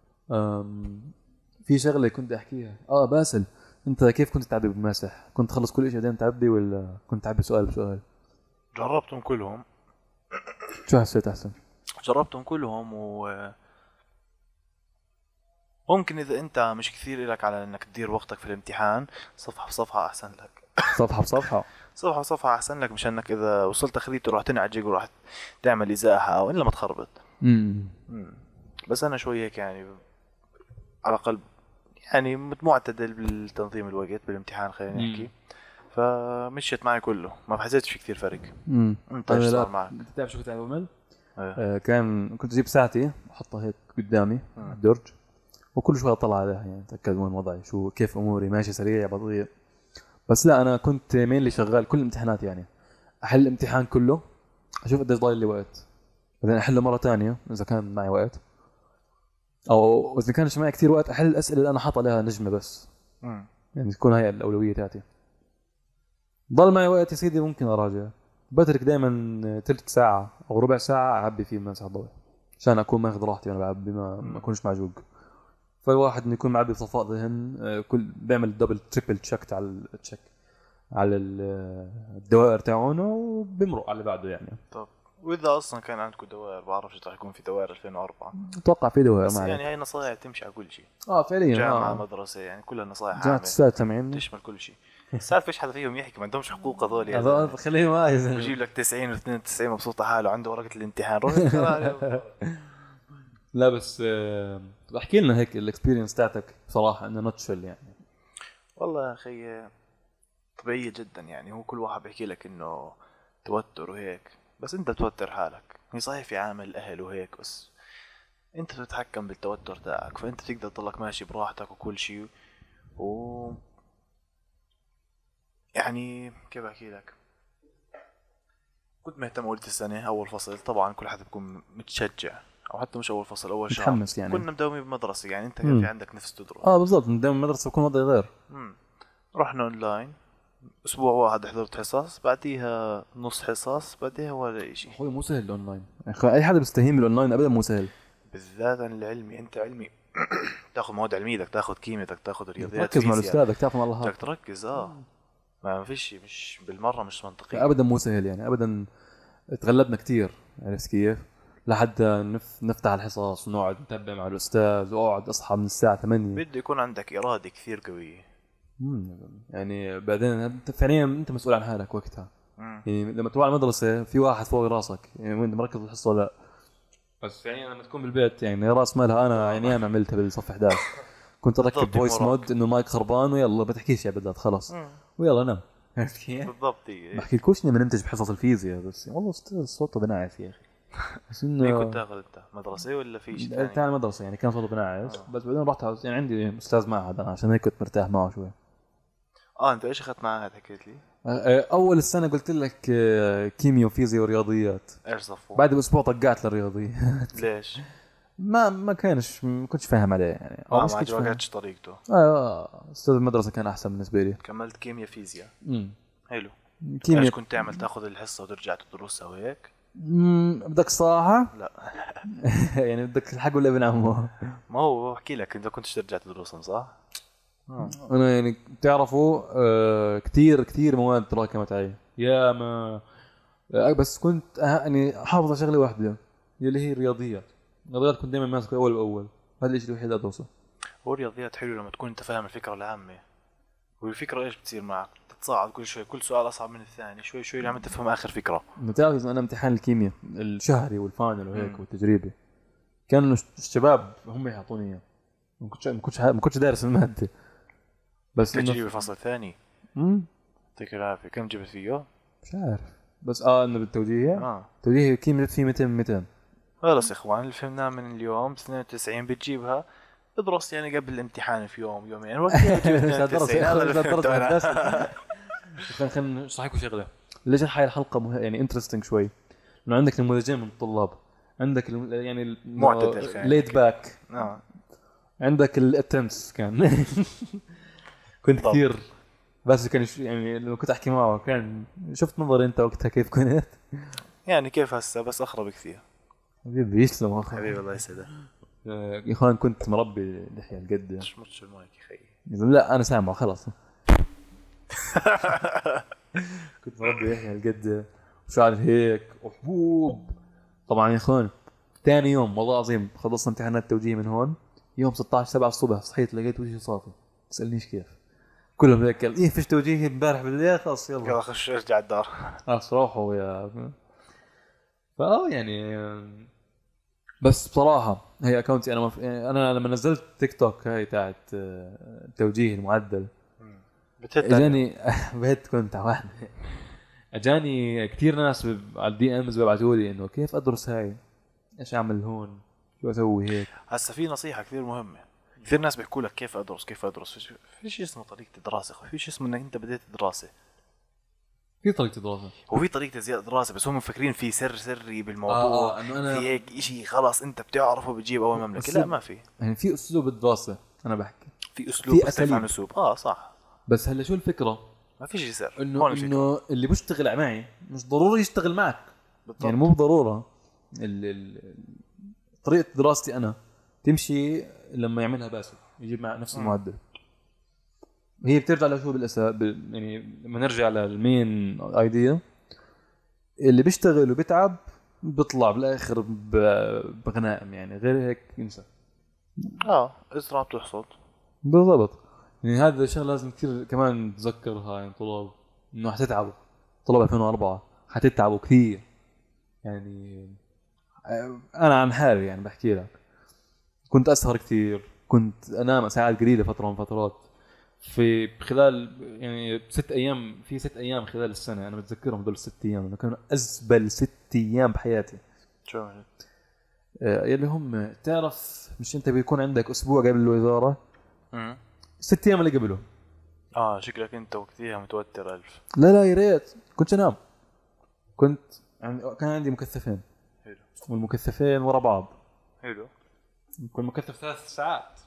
في شغله كنت احكيها اه باسل انت كيف كنت تعبي بالماسح؟ كنت تخلص كل شيء بعدين تعبي ولا كنت تعبي سؤال بسؤال؟ جربتهم كلهم شو حسيت احسن؟ جربتهم كلهم و ممكن اذا انت مش كثير لك على انك تدير وقتك في الامتحان صفحه بصفحه احسن لك. صفحه بصفحه صفحه بصفحه احسن لك مشان انك اذا وصلت اخريته راح تنعجق وراح تعمل ازاحه او الا ما تخربط. امم مم. بس انا شوي هيك يعني على قلب يعني معتدل بالتنظيم الوقت بالامتحان خلينا نحكي. فمشيت معي كله ما حسيتش في كثير فرق. امم انت ايش صار معك؟ انت بتعرف شو كنت عم بعمل؟ ايه. آه كان كنت اجيب ساعتي احطها هيك قدامي على الدرج وكل شوي اطلع عليها يعني اتاكد وين وضعي شو كيف اموري ماشي سريع بطيء. بس لا انا كنت مين اللي شغال كل الامتحانات يعني احل الامتحان كله اشوف قديش ضايل لي وقت بعدين احله مره تانية اذا كان معي وقت او اذا كانش معي كثير وقت احل الاسئله اللي انا حاط عليها نجمه بس. مم. يعني تكون هاي الاولويه تاعتي. ضل معي وقت يا سيدي ممكن اراجع بترك دائما ثلث ساعه او ربع ساعه اعبي فيه مسح الضوء عشان اكون ماخذ راحتي وانا بعبي ما ما اكونش معجوق. فالواحد انه يكون معبي بصفاء ذهن آه، كل بيعمل دبل تريبل تشيك على التشيك على ال- الدوائر تاعونه وبمرق على اللي بعده يعني. طب واذا اصلا كان عندكم دوائر بعرف ايش راح يكون في دوائر ألفين وأربعة، اتوقع في دوائر بس ما يعني عليك. هاي نصائح تمشي على كل شيء، اه فعليا جامعه اه مدرسه يعني كلها نصائح جامعة عامه السادة سامعين تشمل كل شيء. السالفه فيش حدا فيهم يحكي، ما عندهمش حقوق هذول يا هذا زلمة. خليه ما يزن. بجيب لك تسعين واثنين وتسعين مبسوطه حاله عنده ورقه الامتحان روح. لا بس آه، احكي لنا هيك الاكسبيرينس تاعتك بصراحه انه نوتشل يعني. والله يا اخي طبيعيه جدا يعني، هو كل واحد بيحكي لك انه توتر وهيك، بس انت بتوتر حالك. هي صحيح في عامل اهل وهيك، بس انت بتتحكم بالتوتر تاعك، فانت تقدر تضلك ماشي براحتك وكل شيء. و يعني كيف احكي لك، كنت مهتم اولى السنه اول فصل، طبعا كل حدا بيكون متشجع، او حتى مش اول فصل اول شهر متحمس يعني. كنا مداومين بمدرسه يعني، انت مم. كان في عندك نفس تدرس. اه بالضبط، من دائما المدرسه بكون وضعي غير. مم. رحنا اونلاين اسبوع واحد حضرت حصص، بعديها نص حصص، بعديها ولا شيء. اخوي مو سهل الاونلاين يعني، اي حدا بيستهين بالاونلاين ابدا مو سهل. بالذات العلمي، انت علمي تاخذ مواد علميه، بدك تاخذ كيمياء، بدك تاخذ رياضيات، تركز مع فيزياء، الاستاذ، بدك تعرف الله بدك تركز. اه ما فيش، مش بالمره مش منطقي ابدا مو سهل يعني ابدا. تغلبنا كتير، عرفت كيف؟ لحتى نف... نفتح الحصص ونقعد نتابع مع الاستاذ، واقعد اصحى من الساعه ثمانية. بده يكون عندك اراده كثير قويه. مم. يعني بعدين انت فعليا انت مسؤول عن حالك وقتها. مم. يعني لما تروح على المدرسه في واحد فوق راسك يعني وانت مركز بالحصه لا، بس فعليا لما تكون بالبيت يعني راس مالها. انا يعني ايام عملتها بالصف إحدى عشر، كنت اركب بالضبط، فويس وراك. مود انه المايك خربان ويلا ما تحكيش يا بدات خلص مم. ويلا نام. عرفت كيف؟ بالضبط. إيه. بحكي لكوش اني منتج بحصص الفيزياء، بس والله استاذ صوته بناعس يا اخي. بس مين انه كنت تاخذ انت مدرسه ولا في شيء ثاني؟ تاع المدرسه يعني كان صوته بناعس. بس بعدين رحت على- يعني عندي استاذ معهد انا عشان هيك كنت مرتاح معه شوي. اه انت ايش اخذت معهد حكيت لي؟ اول السنه قلت لك آه، كيمياء وفيزياء ورياضيات، ايش صفوا؟ بعد باسبوع طقعت للرياضيات. ليش؟ ما ما كانش ما كنتش فاهم عليه يعني، اه مش ما كنتش فاهم. عجبكش طريقته. اه استاذ المدرسه كان احسن بالنسبه لي. كملت كيمياء فيزياء. امم حلو. كيمياء. ايش كنت تعمل؟ تاخذ الحصه وترجع تدرسها وهيك؟ امم بدك صراحه لا يعني بدك الحق ولا ابن عمه. ما هو بحكي لك انت كنتش ترجع تدرسهم صح؟ انا يعني بتعرفوا آه كثير كثير مواد تراكمت علي يا ما آه بس كنت آه يعني حافظ على شغله واحده اللي هي الرياضيات. الرياضيات كنت دائما ماسك اول باول، هذا الشيء الوحيد اللي ادرسه. هو الرياضيات حلو لما تكون انت فاهم الفكره العامه، والفكره ايش بتصير معك، تتصاعد كل شوي، كل سؤال اصعب من الثاني، شوي شوي لما تفهم اخر فكره. انت تعرف انا امتحان الكيمياء الشهري والفاينل وهيك مم. والتجريبي كانوا الشباب هم يعطوني اياه، ما كنتش ما كنتش ما كنتش دارس الماده. بس إنه- تجريبي فصل ثاني امم يعطيك العافيه، كم جبت فيه؟ مش عارف، بس اه انه بالتوجيه اه توجيه كيمياء فيه مئتين مئتين. خلص يا اخوان اللي فهمناه من اليوم اثنين وتسعين بتجيبها، ادرس يعني قبل الامتحان في يوم يومين وقتها بتجيب اثنين وتسعين. هذا اللي فهمته انا. خلينا خلينا اشرح لكم شغله. ليش هاي الحلقه مه... يعني انترستنج شوي؟ انه عندك نموذجين من الطلاب، عندك الم... يعني معتدل خلينا ليد نحكي. باك، اه عندك الاتنس كان كنت بالضبط. كثير بس كان ش... يعني لما كنت احكي معه كان شفت نظري انت وقتها كيف كنت. يعني كيف هسه بس اخرب كثير. حبيبي يسلم اخي. حبيبي الله يسعدك. يا اخوان كنت مربي لحيه القد. مش مش المايك يا خيي. لا انا سامعه خلاص. كنت مربي لحيه القد وشعر هيك وحبوب. طبعا يا اخوان ثاني يوم والله العظيم خلصنا امتحانات التوجيه من هون، يوم ستة عشر سبعة الصبح صحيت لقيت وجهي صافي. تسالنيش كيف، كلهم هيك قال ايه فيش توجيه امبارح بالليل خلاص يلا يلا خش ارجع الدار. خلاص روحوا يا فاه يعني. بس بصراحه هي اكونتي انا مف... يعني انا لما نزلت تيك توك هاي تاعت آه، التوجيه المعدل بتهت اجاني بهت كنت واحد اجاني كثير ناس ب... على الدي امز بيبعثوا لي انه كيف ادرس هاي، ايش اعمل هون، شو اسوي هيك. هسه في نصيحه كثير مهمه. كثير ناس بيحكوا لك كيف ادرس كيف ادرس فيش في شيء اسمه طريقه دراسه، في شيء اسمه انك انت بديت دراسه. في طريقه دراسه هو في طريقه زياده دراسه بس هم مفكرين في سر سري بالموضوع. آه، آه، إنه أنا- في هيك شيء خلاص انت بتعرفه بتجيب اول مملكه. لا ما في يعني في اسلوب الدراسه انا بحكي، في اسلوب في بختلف عن أساليب. اسلوب. اه صح، بس هلا شو الفكره ما في شيء سر. انه هون الفكرة. انه اللي بيشتغل معي مش ضروري يشتغل معك. بالضبط. يعني مو بضروره ال... ال... طريقه دراستي انا تمشي لما يعملها باسل يجيب مع نفس المعدل. هي بترجع لشو بالاساس بال... يعني لما نرجع للمين ايديا اللي بيشتغل وبيتعب بيطلع بالاخر ب- بغنائم يعني، غير هيك ينسى. اه ازرع بتحصد. بالضبط. يعني هذا الشيء لازم كثير كمان نتذكرها يعني طلاب، انه حتتعبوا طلاب ألفين وأربعة، حتتعبوا كثير يعني. آه، انا عن حالي يعني بحكي لك، كنت اسهر كثير، كنت انام ساعات قليله فتره من فترات. في خلال يعني ست ايام، في ست ايام خلال السنه انا بتذكرهم دول الست ايام انه كانوا ازبل ست ايام بحياتي. شو يعني؟ آه، يلي هم تعرف، مش انت بيكون عندك اسبوع قبل الوزاره، امم ست ايام اللي قبله. اه شكلك انت وقتها متوتر الف. لا لا يا ريت كنت انام. كنت يعني كان عندي مكثفين، حلو والمكثفين ورا بعض. حلو. كل مكثف ثلاث ساعات،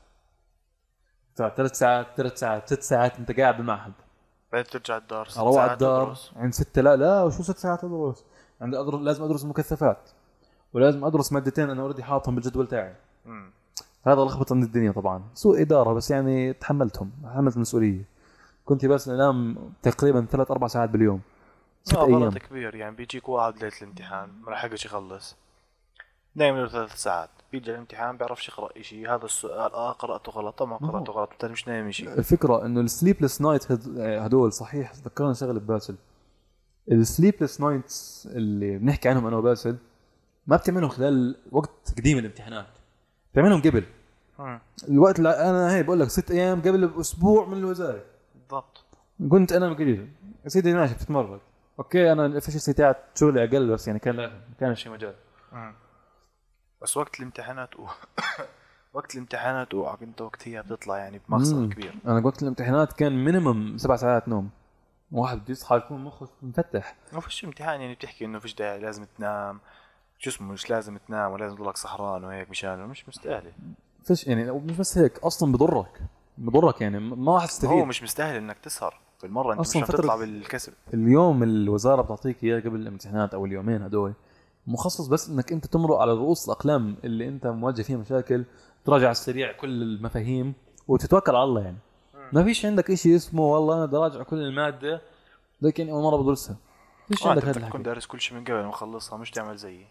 ثلاث ساعات ثلاث ساعات ست ساعات انت قاعد بالمعهد. بعدين ترجع الدار ست اروح على ساعات الدار تدرس. عند ستة. لا لا وشو ست ساعات ادرس؟ عندي أدرس، لازم ادرس المكثفات، ولازم ادرس مادتين انا اوريدي حاطهم بالجدول تاعي. امم هذا لخبط من الدنيا طبعا، سوء اداره، بس يعني تحملتهم، تحملت المسؤوليه. كنت بس انام تقريبا ثلاث اربع ساعات باليوم ست اه ايام. غلط كبير يعني. بيجيك واحد ليلة الامتحان ما لحقش يخلص، نايم له ثلاث ساعات، بيجي الامتحان بيعرفش يقرأ إشي، هذا السؤال اه قرأته غلط، ما قرأته غلط، انت مش نايم شيء. الفكره انه السليبلس نايت هدول صحيح ذكرنا شغله بباسل. السليبلس نايتس اللي بنحكي عنهم انا وباسل ما بتعملهم خلال وقت قديم الامتحانات، بتعملهم قبل الوقت اللي انا هي بقول لك ست ايام قبل باسبوع من الوزاره. بالضبط. كنت انا قليل يا سيدي ماشي بتتمرن اوكي، انا الافشنسي تاعت شغلي اقل، بس يعني كان لا ما كان شيء مجال. مم. بس وقت الامتحانات و... وقت الامتحانات اوعك انت وقتها بتطلع يعني بمخسر مم. كبير. انا وقت الامتحانات كان مينيمم سبع ساعات نوم، واحد بده يصحى يكون مخه مفتح. ما فيش امتحان يعني بتحكي انه فيش داعي لازم تنام، شو اسمه مش لازم تنام ولازم تضلك سهران وهيك مشان مش مستاهله. فيش يعني مش بس هيك، اصلا بضرك بضرك يعني ما راح تستفيد. هو مش مستاهل انك تسهر بالمره، انت أصلاً مش رح فترة- تطلع بالكسب. اليوم الوزاره بتعطيك اياه قبل الامتحانات او اليومين هدول مخصص بس انك انت تمرق على رؤوس الاقلام اللي انت مواجه فيها مشاكل، تراجع على السريع كل المفاهيم وتتوكل على الله يعني. ما فيش عندك اشي اسمه والله انا بدي اراجع كل الماده لكن اول مره بدرسها. فيش آه عندك انت هذا بدك تكون الحكي. دارس كل شيء من قبل ما تخلصها، مش تعمل زيي.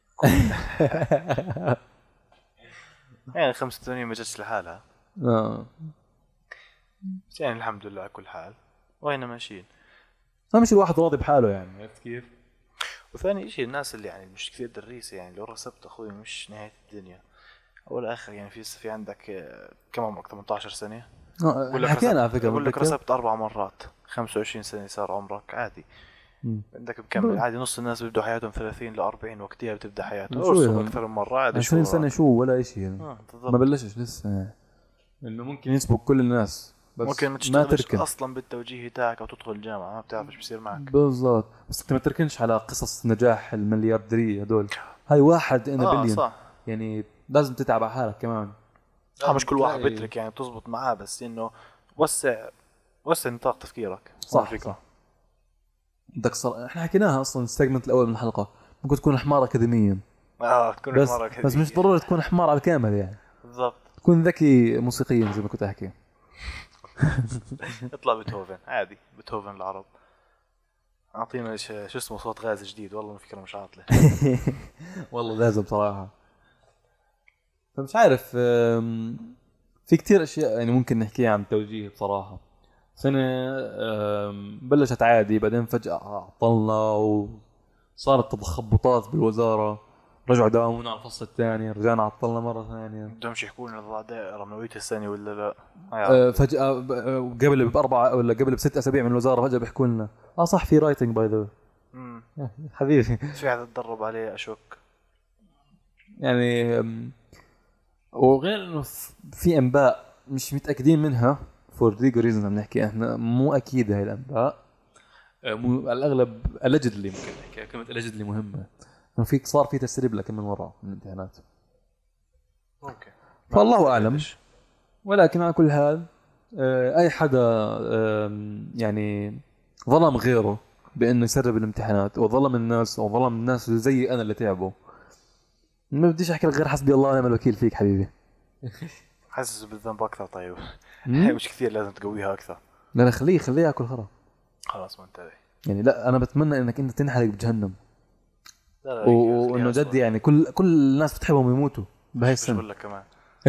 يعني خمسة وثمانين ما جتش لحالها، آه. بس يعني الحمد لله على كل حال وين ماشيين. اهم شيء الواحد راضي بحاله يعني، عرفت كيف؟ وثاني شيء الناس اللي يعني مش كثير دريسة، يعني لو رسبت اخوي مش نهاية الدنيا. اول اخر يعني في في عندك آه، كم عمرك ثمانية عشر سنة؟ آه. لك حكينا على رسبت- فكره بقول لك متذكر؟ رسبت اربع مرات، خمسة وعشرين سنة صار عمرك عادي. مم. عندك بكمل عادي، نص الناس بيبدوا حياتهم ثلاثين ل أربعين وقتها بتبدا حياتهم شو ارسب يعني؟ اكثر من مرة عادي. عشرين شو سنه وراك. شو ولا شيء يعني. آه ما بالضبط. بلشش لسه، انه ممكن يسبق كل الناس بس ممكن ما ما تشتغلش تركن. اصلا بالتوجيه تاعك او تدخل الجامعة، ما بتعرف ايش بصير معك. بالضبط، بس انت ما تركنش على قصص نجاح المليارديريه هدول. هاي واحد ان اه بليون صح. يعني، لازم تتعب على حالك كمان. اه مش كل واحد تلاقي- بيترك يعني تزبط معاه، بس انه وسع وسع نطاق تفكيرك. صح صح. بدك صر... احنا حكيناها اصلا السيجمنت الاول من الحلقه، ممكن تكون حمار اكاديميا اه تكون بس مرة كذا. بس مش ضروري تكون حمار على الكامل يعني، بالضبط. تكون ذكي موسيقيا زي ما كنت احكي. اطلع بيتهوفن عادي، بيتهوفن العرب. اعطينا ش- شو اسمه صوت غاز جديد، والله الفكرة مش عاطلة. والله لازم صراحه. فمش عارف، أم، في كتير اشياء يعني ممكن نحكيها عن التوجيه بصراحه. سنه أم، بلشت عادي، بعدين فجاه عطلنا وصارت تخبطات بالوزاره، رجعوا داومونا على الفصل الثاني، رجعنا عطلنا مره ثانيه. بدهمش يحكوا لنا ضاع دائرة نوية السنة ولا لا. أه، فجاه ب- أه، قبل باربعه ولا قبل بست اسابيع من الوزاره فجاه بيحكوا لنا اه صح في رايتنج باي ذا امم حبيبي. في حدا تدرب عليه اشك. يعني أم، وغير انه ف- في انباء مش متاكدين منها فور ليجل ريزن، عم نحكي احنا مو اكيد هاي الانباء، أه، مو على الاغلب allegedly، ممكن نحكي كلمه allegedly مهمه، انه في صار في تسريب لكن من وراء من الامتحانات. اوكي. فالله اعلم. ولكن على كل حال أه، اي حدا أم، يعني ظلم غيره بانه يسرب الامتحانات وظلم الناس او ظلم الناس اللي زي انا اللي تعبوا، ما بديش احكي لك غير حسبي الله ونعم الوكيل فيك حبيبي. حاسس بالذنب اكثر. طيب مم؟ هي مش كثير، لازم تقويها اكثر. لا لا خليه خليه ياكل خرا خلاص ما انتبه. يعني. لا انا بتمنى انك انت تنحرق بجهنم لا لا و- وانه جد يعني كل كل الناس بتحبهم يموتوا بهاي بس السنه. بقول لك كمان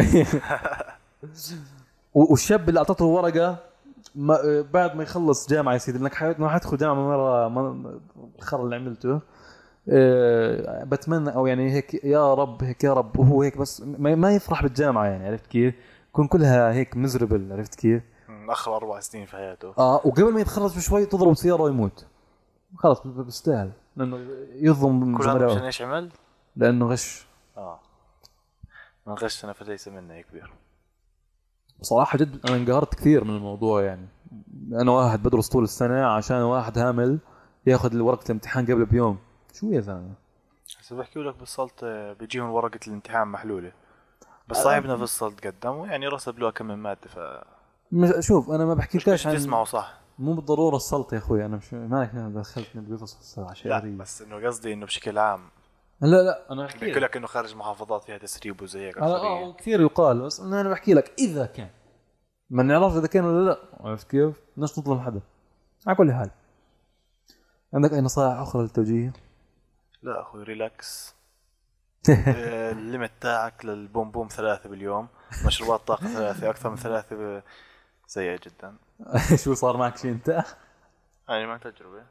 و- والشاب اللي اعطته الورقه ما بعد ما يخلص جامعه يا سيدي انك حياتك ما حتدخل جامعه مره ما- الخر اللي عملته. أه بتمنى او يعني هيك يا رب هيك يا رب وهو هيك بس ما, ما يفرح بالجامعه يعني عرفت كيف يكون كلها هيك مزربل عرفت كيف. مأخر أربع سنين في حياته. اه وقبل ما يتخرج بشوي تضرب سياره ويموت خلاص ب- بيستاهل لانه يظلم كل هذا مشان زملائه ايش عمل؟ لانه غش. اه من غش انا فليس منه يا كبير. بصراحه جد انا انقهرت كثير من الموضوع يعني. انا واحد بدرس طول السنه عشان واحد هامل ياخذ ورقه الامتحان قبل بيوم. شو يا زلمه؟ هسه بحكي لك بالسلط بيجيهم ورقة الامتحان محلولة بس صاحبنا في السلط قدم يعني رسب له كم من مادة ف مش شوف انا ما بحكي مش لكش عن تسمعوا صح. مو بالضروره السلط يا اخوي انا مش مالك دخلتني بقصص لا عشائريه. بس انه قصدي انه بشكل عام لا لا انا بحكي بحكي لك لك انه خارج محافظات فيها تسريب وزي هيك انا اه عشرية. كثير يقال بس انا بحكي لك اذا كان ما نعرف اذا كان ولا لا عرفت كيف؟ بدناش نظلم حدا. على كل حال عندك اي نصائح اخرى للتوجيه؟ لا اخوي ريلاكس. آه، الليمت تاعك للبوم بوم ثلاثة باليوم. مشروبات طاقة ثلاثة أكثر من ثلاثة ب- سيئة جدا. شو صار معك شيء انت؟ يعني ما تجربة.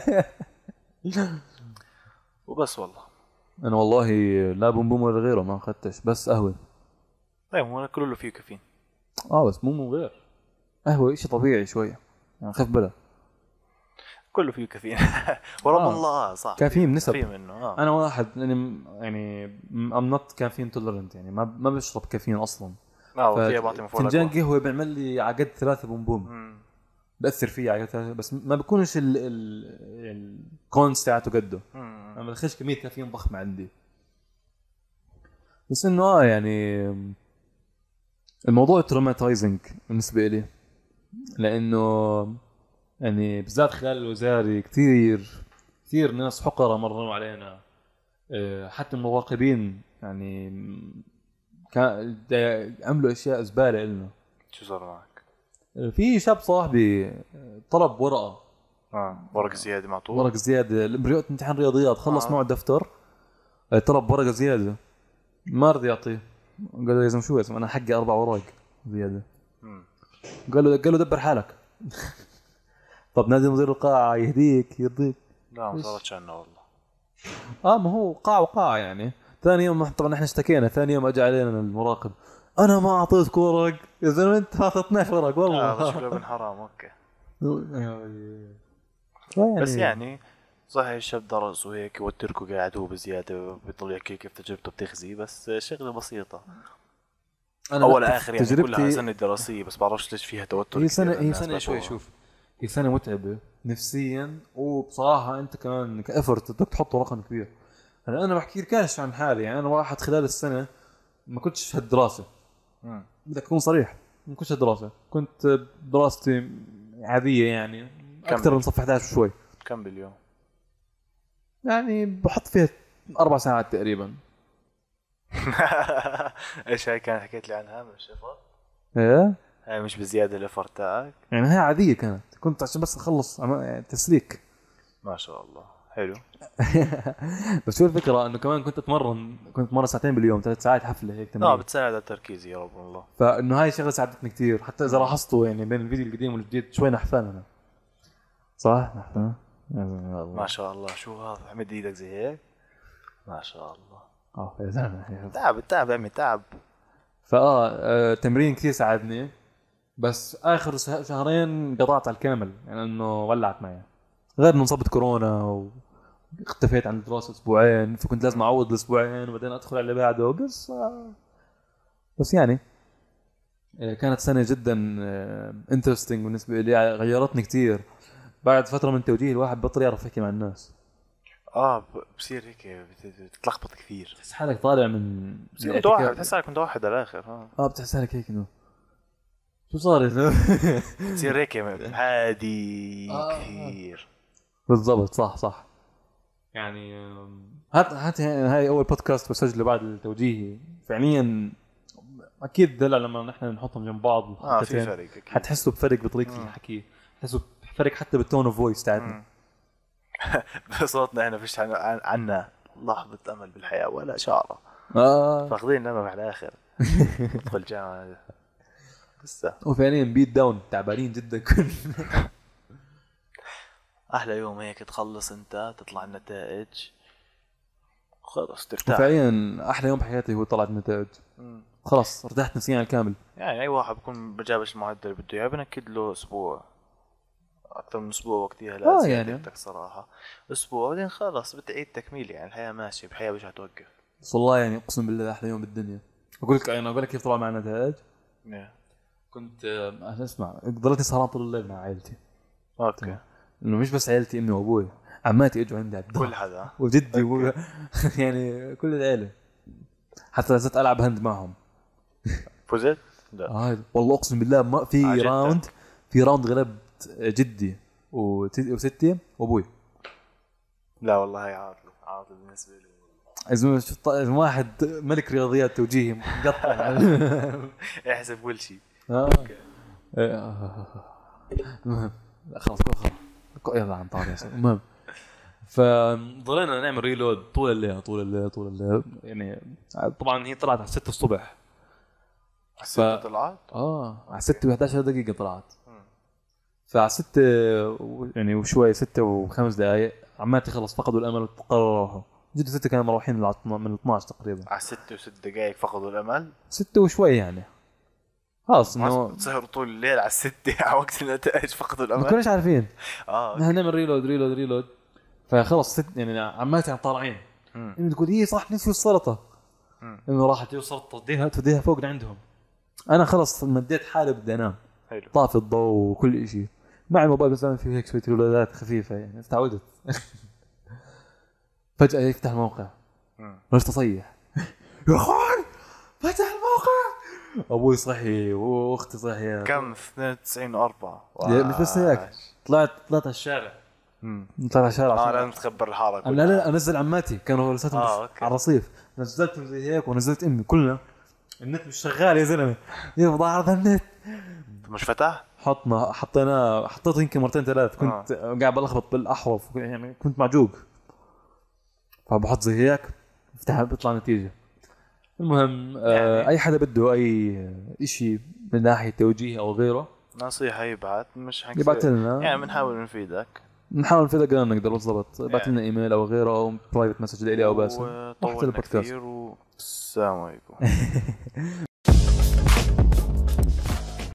وبس والله. انا والله لا بوم ولا غيره ما اخذتش بس قهوه. طيب هو كله فيه كافيين. اه بس مو من غير قهوه شيء طبيعي شويه يعني خف بلا كله فيه كافيين. ورب آه. الله صح. كافيين نسب. في منه اه. انا واحد يعني يعني ام نوت كافيين تولرنت يعني ما ما بشرب كافيين اصلا. اه وفيها بعطي مفعول فنجان أقوى. قهوه بيعمل لي على قد ثلاثه بوم بوم مم. بأثر فيه على قد ثلاثة بس ما بكونش ال ال الكونس تاعته قده. مم. انا ما بدخلش كميه كافيين ضخمه عندي بس انه اه يعني الموضوع تروماتايزنج بالنسبه لي لانه يعني بالذات خلال الوزاري كثير كثير ناس حقرة مروا علينا. أه، حتى المراقبين يعني كان دا- عملوا اشياء زباله لنا. شو صار معك؟ أه، في شاب صاحبي طلب ورقه اه ورق زيادة معطوه. ورق زياده بريئة امتحان رياضيات خلص آه. معه الدفتر. أه، طلب ورقه زياده ما رضي يعطيه. قال له يا زلمه شو يا زلمه انا حقي اربع ورق زياده. مم. قال له قال له دبر حالك. طب نادي مدير القاعه يهديك يرضيك. لا ما صارتش عنا والله. اه ما هو قاع وقاع يعني. ثاني يوم طبعا احنا اشتكينا ثاني يوم اجى علينا المراقب انا ما اعطيتك ورق يا زلمه انت اعطيتناش ورق اه والله. شكله ابن حرام اوكي. يعني بس يعني صحيح الشاب درس وهيك والتركو قاعد هو بزيادة بيطلع يحكي كيف تجربته بتخزي بس شغلة بسيطة. انا اول لا، اخر يعني تجربتي كلها سنة دراسية بس بعرفش ليش فيها توتر هي كثير سنه هي للناس سنه شوي بتوعها. شوف هي سنه متعبه نفسيا وبصراحه انت كمان كافرت بدك تحط رقم كبير. هلا انا بحكي لكش عن حالي يعني انا واحد خلال السنه ما كنتش في الدراسه. مم. بدك تكون صريح ما كنتش الدراسه كنت دراستي عاديه يعني اكثر من صف احد عشر شوي كم باليوم؟ يعني بحط فيها اربع ساعات تقريبا. ايش هاي كانت حكيت لي عنها مش افر؟ ايه هاي مش بزيادة الافر تاعك؟ يعني هي عاديه كانت كنت عشان بس اخلص عم- يعني تسليك. ما شاء الله حلو. بس شو الفكره انه كمان كنت اتمرن كنت اتمرن ساعتين باليوم ثلاث ساعات حفله هيك اه تمرين. بتساعد على التركيز يا رب الله. فانه هاي شغله ساعدتني كثير حتى اذا لاحظتوا يعني بين الفيديو القديم والجديد شوي نحفان انا صح نحفان. ما شاء الله شو هذا عمد ايدك زي هيك ما شاء الله. اه يا زلمه تعب تعب عمي تعب. فاه آه، تمرين كثير ساعدني بس اخر شه- شهرين قطعت على الكامل يعني انه ولعت معي غير انه انصبت كورونا واختفيت عن الدراسه اسبوعين فكنت لازم اعوض الاسبوعين وبعدين ادخل على اللي بعده بس آه، بس يعني آه، كانت سنه جدا انترستينج بالنسبه لي غيرتني كثير. بعد فتره من توجيه الواحد بطل يعرف يحكي مع الناس. اه ب- بصير هيك بت- بتتلخبط كثير. تحس حالك طالع من بتصير متوحد بتحس حالك متوحد على الاخر. اه اه بتحس حالك هيك انه شو صار يا زلمة؟ بتصير هيك هادي آه. كثير. بالضبط صح صح يعني آم، هات هات هاي اول بودكاست بسجله بعد التوجيهي فعليا اكيد دلع لما نحن نحطهم جنب بعض اه في الحلقتين فرق اكيد. حتحسوا بفرق بطريقه مم. الحكي تحسوا بفرق حتى بالتون اوف فويس تاعتنا. مم. صوتنا احنا فيش عن- عن- عنا لحظة أمل بالحياة ولا شعرة، اه فاخذين الأمل على الآخر. ادخل جامعة لسه. وفعليا بيت داون تعبانين جدا كلنا. أحلى يوم هيك تخلص أنت تطلع النتائج خلص ترتاح. وفعليا احلى يوم بحياتي هو طلعت النتائج، مم. خلاص ارتحت نفسيا الكامل. يعني أي واحد بكون بجابش المعدل اللي بده إياه بنكد له أسبوع أكثر من أسبوع وقتها لا آه زيادة يعني. بدك صراحة أسبوع بعدين خلص بتعيد تكميل. يعني الحياة ماشية الحياة مش هتوقف. بس والله يعني اقسم بالله احلى يوم بالدنيا. اقول لك انا اقول لك كيف طلع معنا نتائج. yeah. كنت آه، اسمع ضليت سهران طول الليل مع عائلتي، أوكي انه مش بس عائلتي امي وابوي، عماتي اجوا عندي على الدار كل حدا وجدي و... يعني كل العيله، حتى لازلت العب هند معهم. فزت؟ لا آه والله اقسم بالله ما في عجبتك؟ راوند في راوند غلبت جدي وت- وستي وابوي. لا والله هي عاطلة عاطلة بالنسبة لي. زلمه شو- ط- واحد ملك رياضيات توجيهي مقطع. احسب كل شيء. آه. آه. المهم لا خلاص خلاص يلا عن طاري. المهم فضلينا نعمل ريلود طول الليل طول الليل طول الليل يعني. طبعا هي طلعت على ستة الصبح. ستة طلعت؟ اه على ستة وإحدى عشرة دقيقة طلعت. فعلى ستة و- يعني وشوي ستة وخمس دقائق عماتي خلص فقدوا الأمل وقرروا يروحوا. جد ستة كانوا مروحين من العط- من اثنا عشر تقريبا. على ستة وست دقائق فقدوا الأمل. ستة وشوي يعني خلاص انه سهروا طول الليل على الستة على وقت النتائج فقدوا ما الأمل. كناش عارفين. اه نحن نعمل ريلود ريلود ريلود فخلص ست يعني عماتي عم طالعين. مم. إنه تقول ايه صح نسيوا السلطة. مم. انه راحت السلطة توديها توديها فوق عندهم. انا خلص مديت حالي بدي انام. حلو. طافي الضوء وكل شيء مع الموبايل بس فيه هيك شوية ريلودات خفيفة يعني تعودت. فجأة يفتح الموقع مم. رجت اصيح يا اخوان فتح الموقع. ابوي صحي واختي صحيت. كم اثنين وتسعين وأربعة. يا مش بس هيك طلعت طلعت على الشارع. مم. طلعت على الشارع اه عشان- لازم تخبر الحارة لا لا انزل عماتي كانوا لساتهم آه، آه أوكي. على الرصيف. نزلتهم زي هيك ونزلت امي كلنا. النت مش شغال يا زلمه يفضل عرض النت. مش فتح؟ حطنا حطينا حطيته يمكن مرتين ثلاث كنت آه. قاعد بلخبط بالاحرف يعني كنت معجوق. فبحط زي هيك بفتح بيطلع نتيجه. المهم آه يعني- اي حدا بده اي شيء من ناحيه توجيه او غيره نصيحة يبعت مش حنكسر. يبعت لنا يعني بنحاول نفيدك. نحاول نفيدك قدر نقدر بالضبط. ابعت لنا ايميل او غيره او برايفت مسج لي او باسم. وطولنا البودكاست. كثير والسلام عليكم.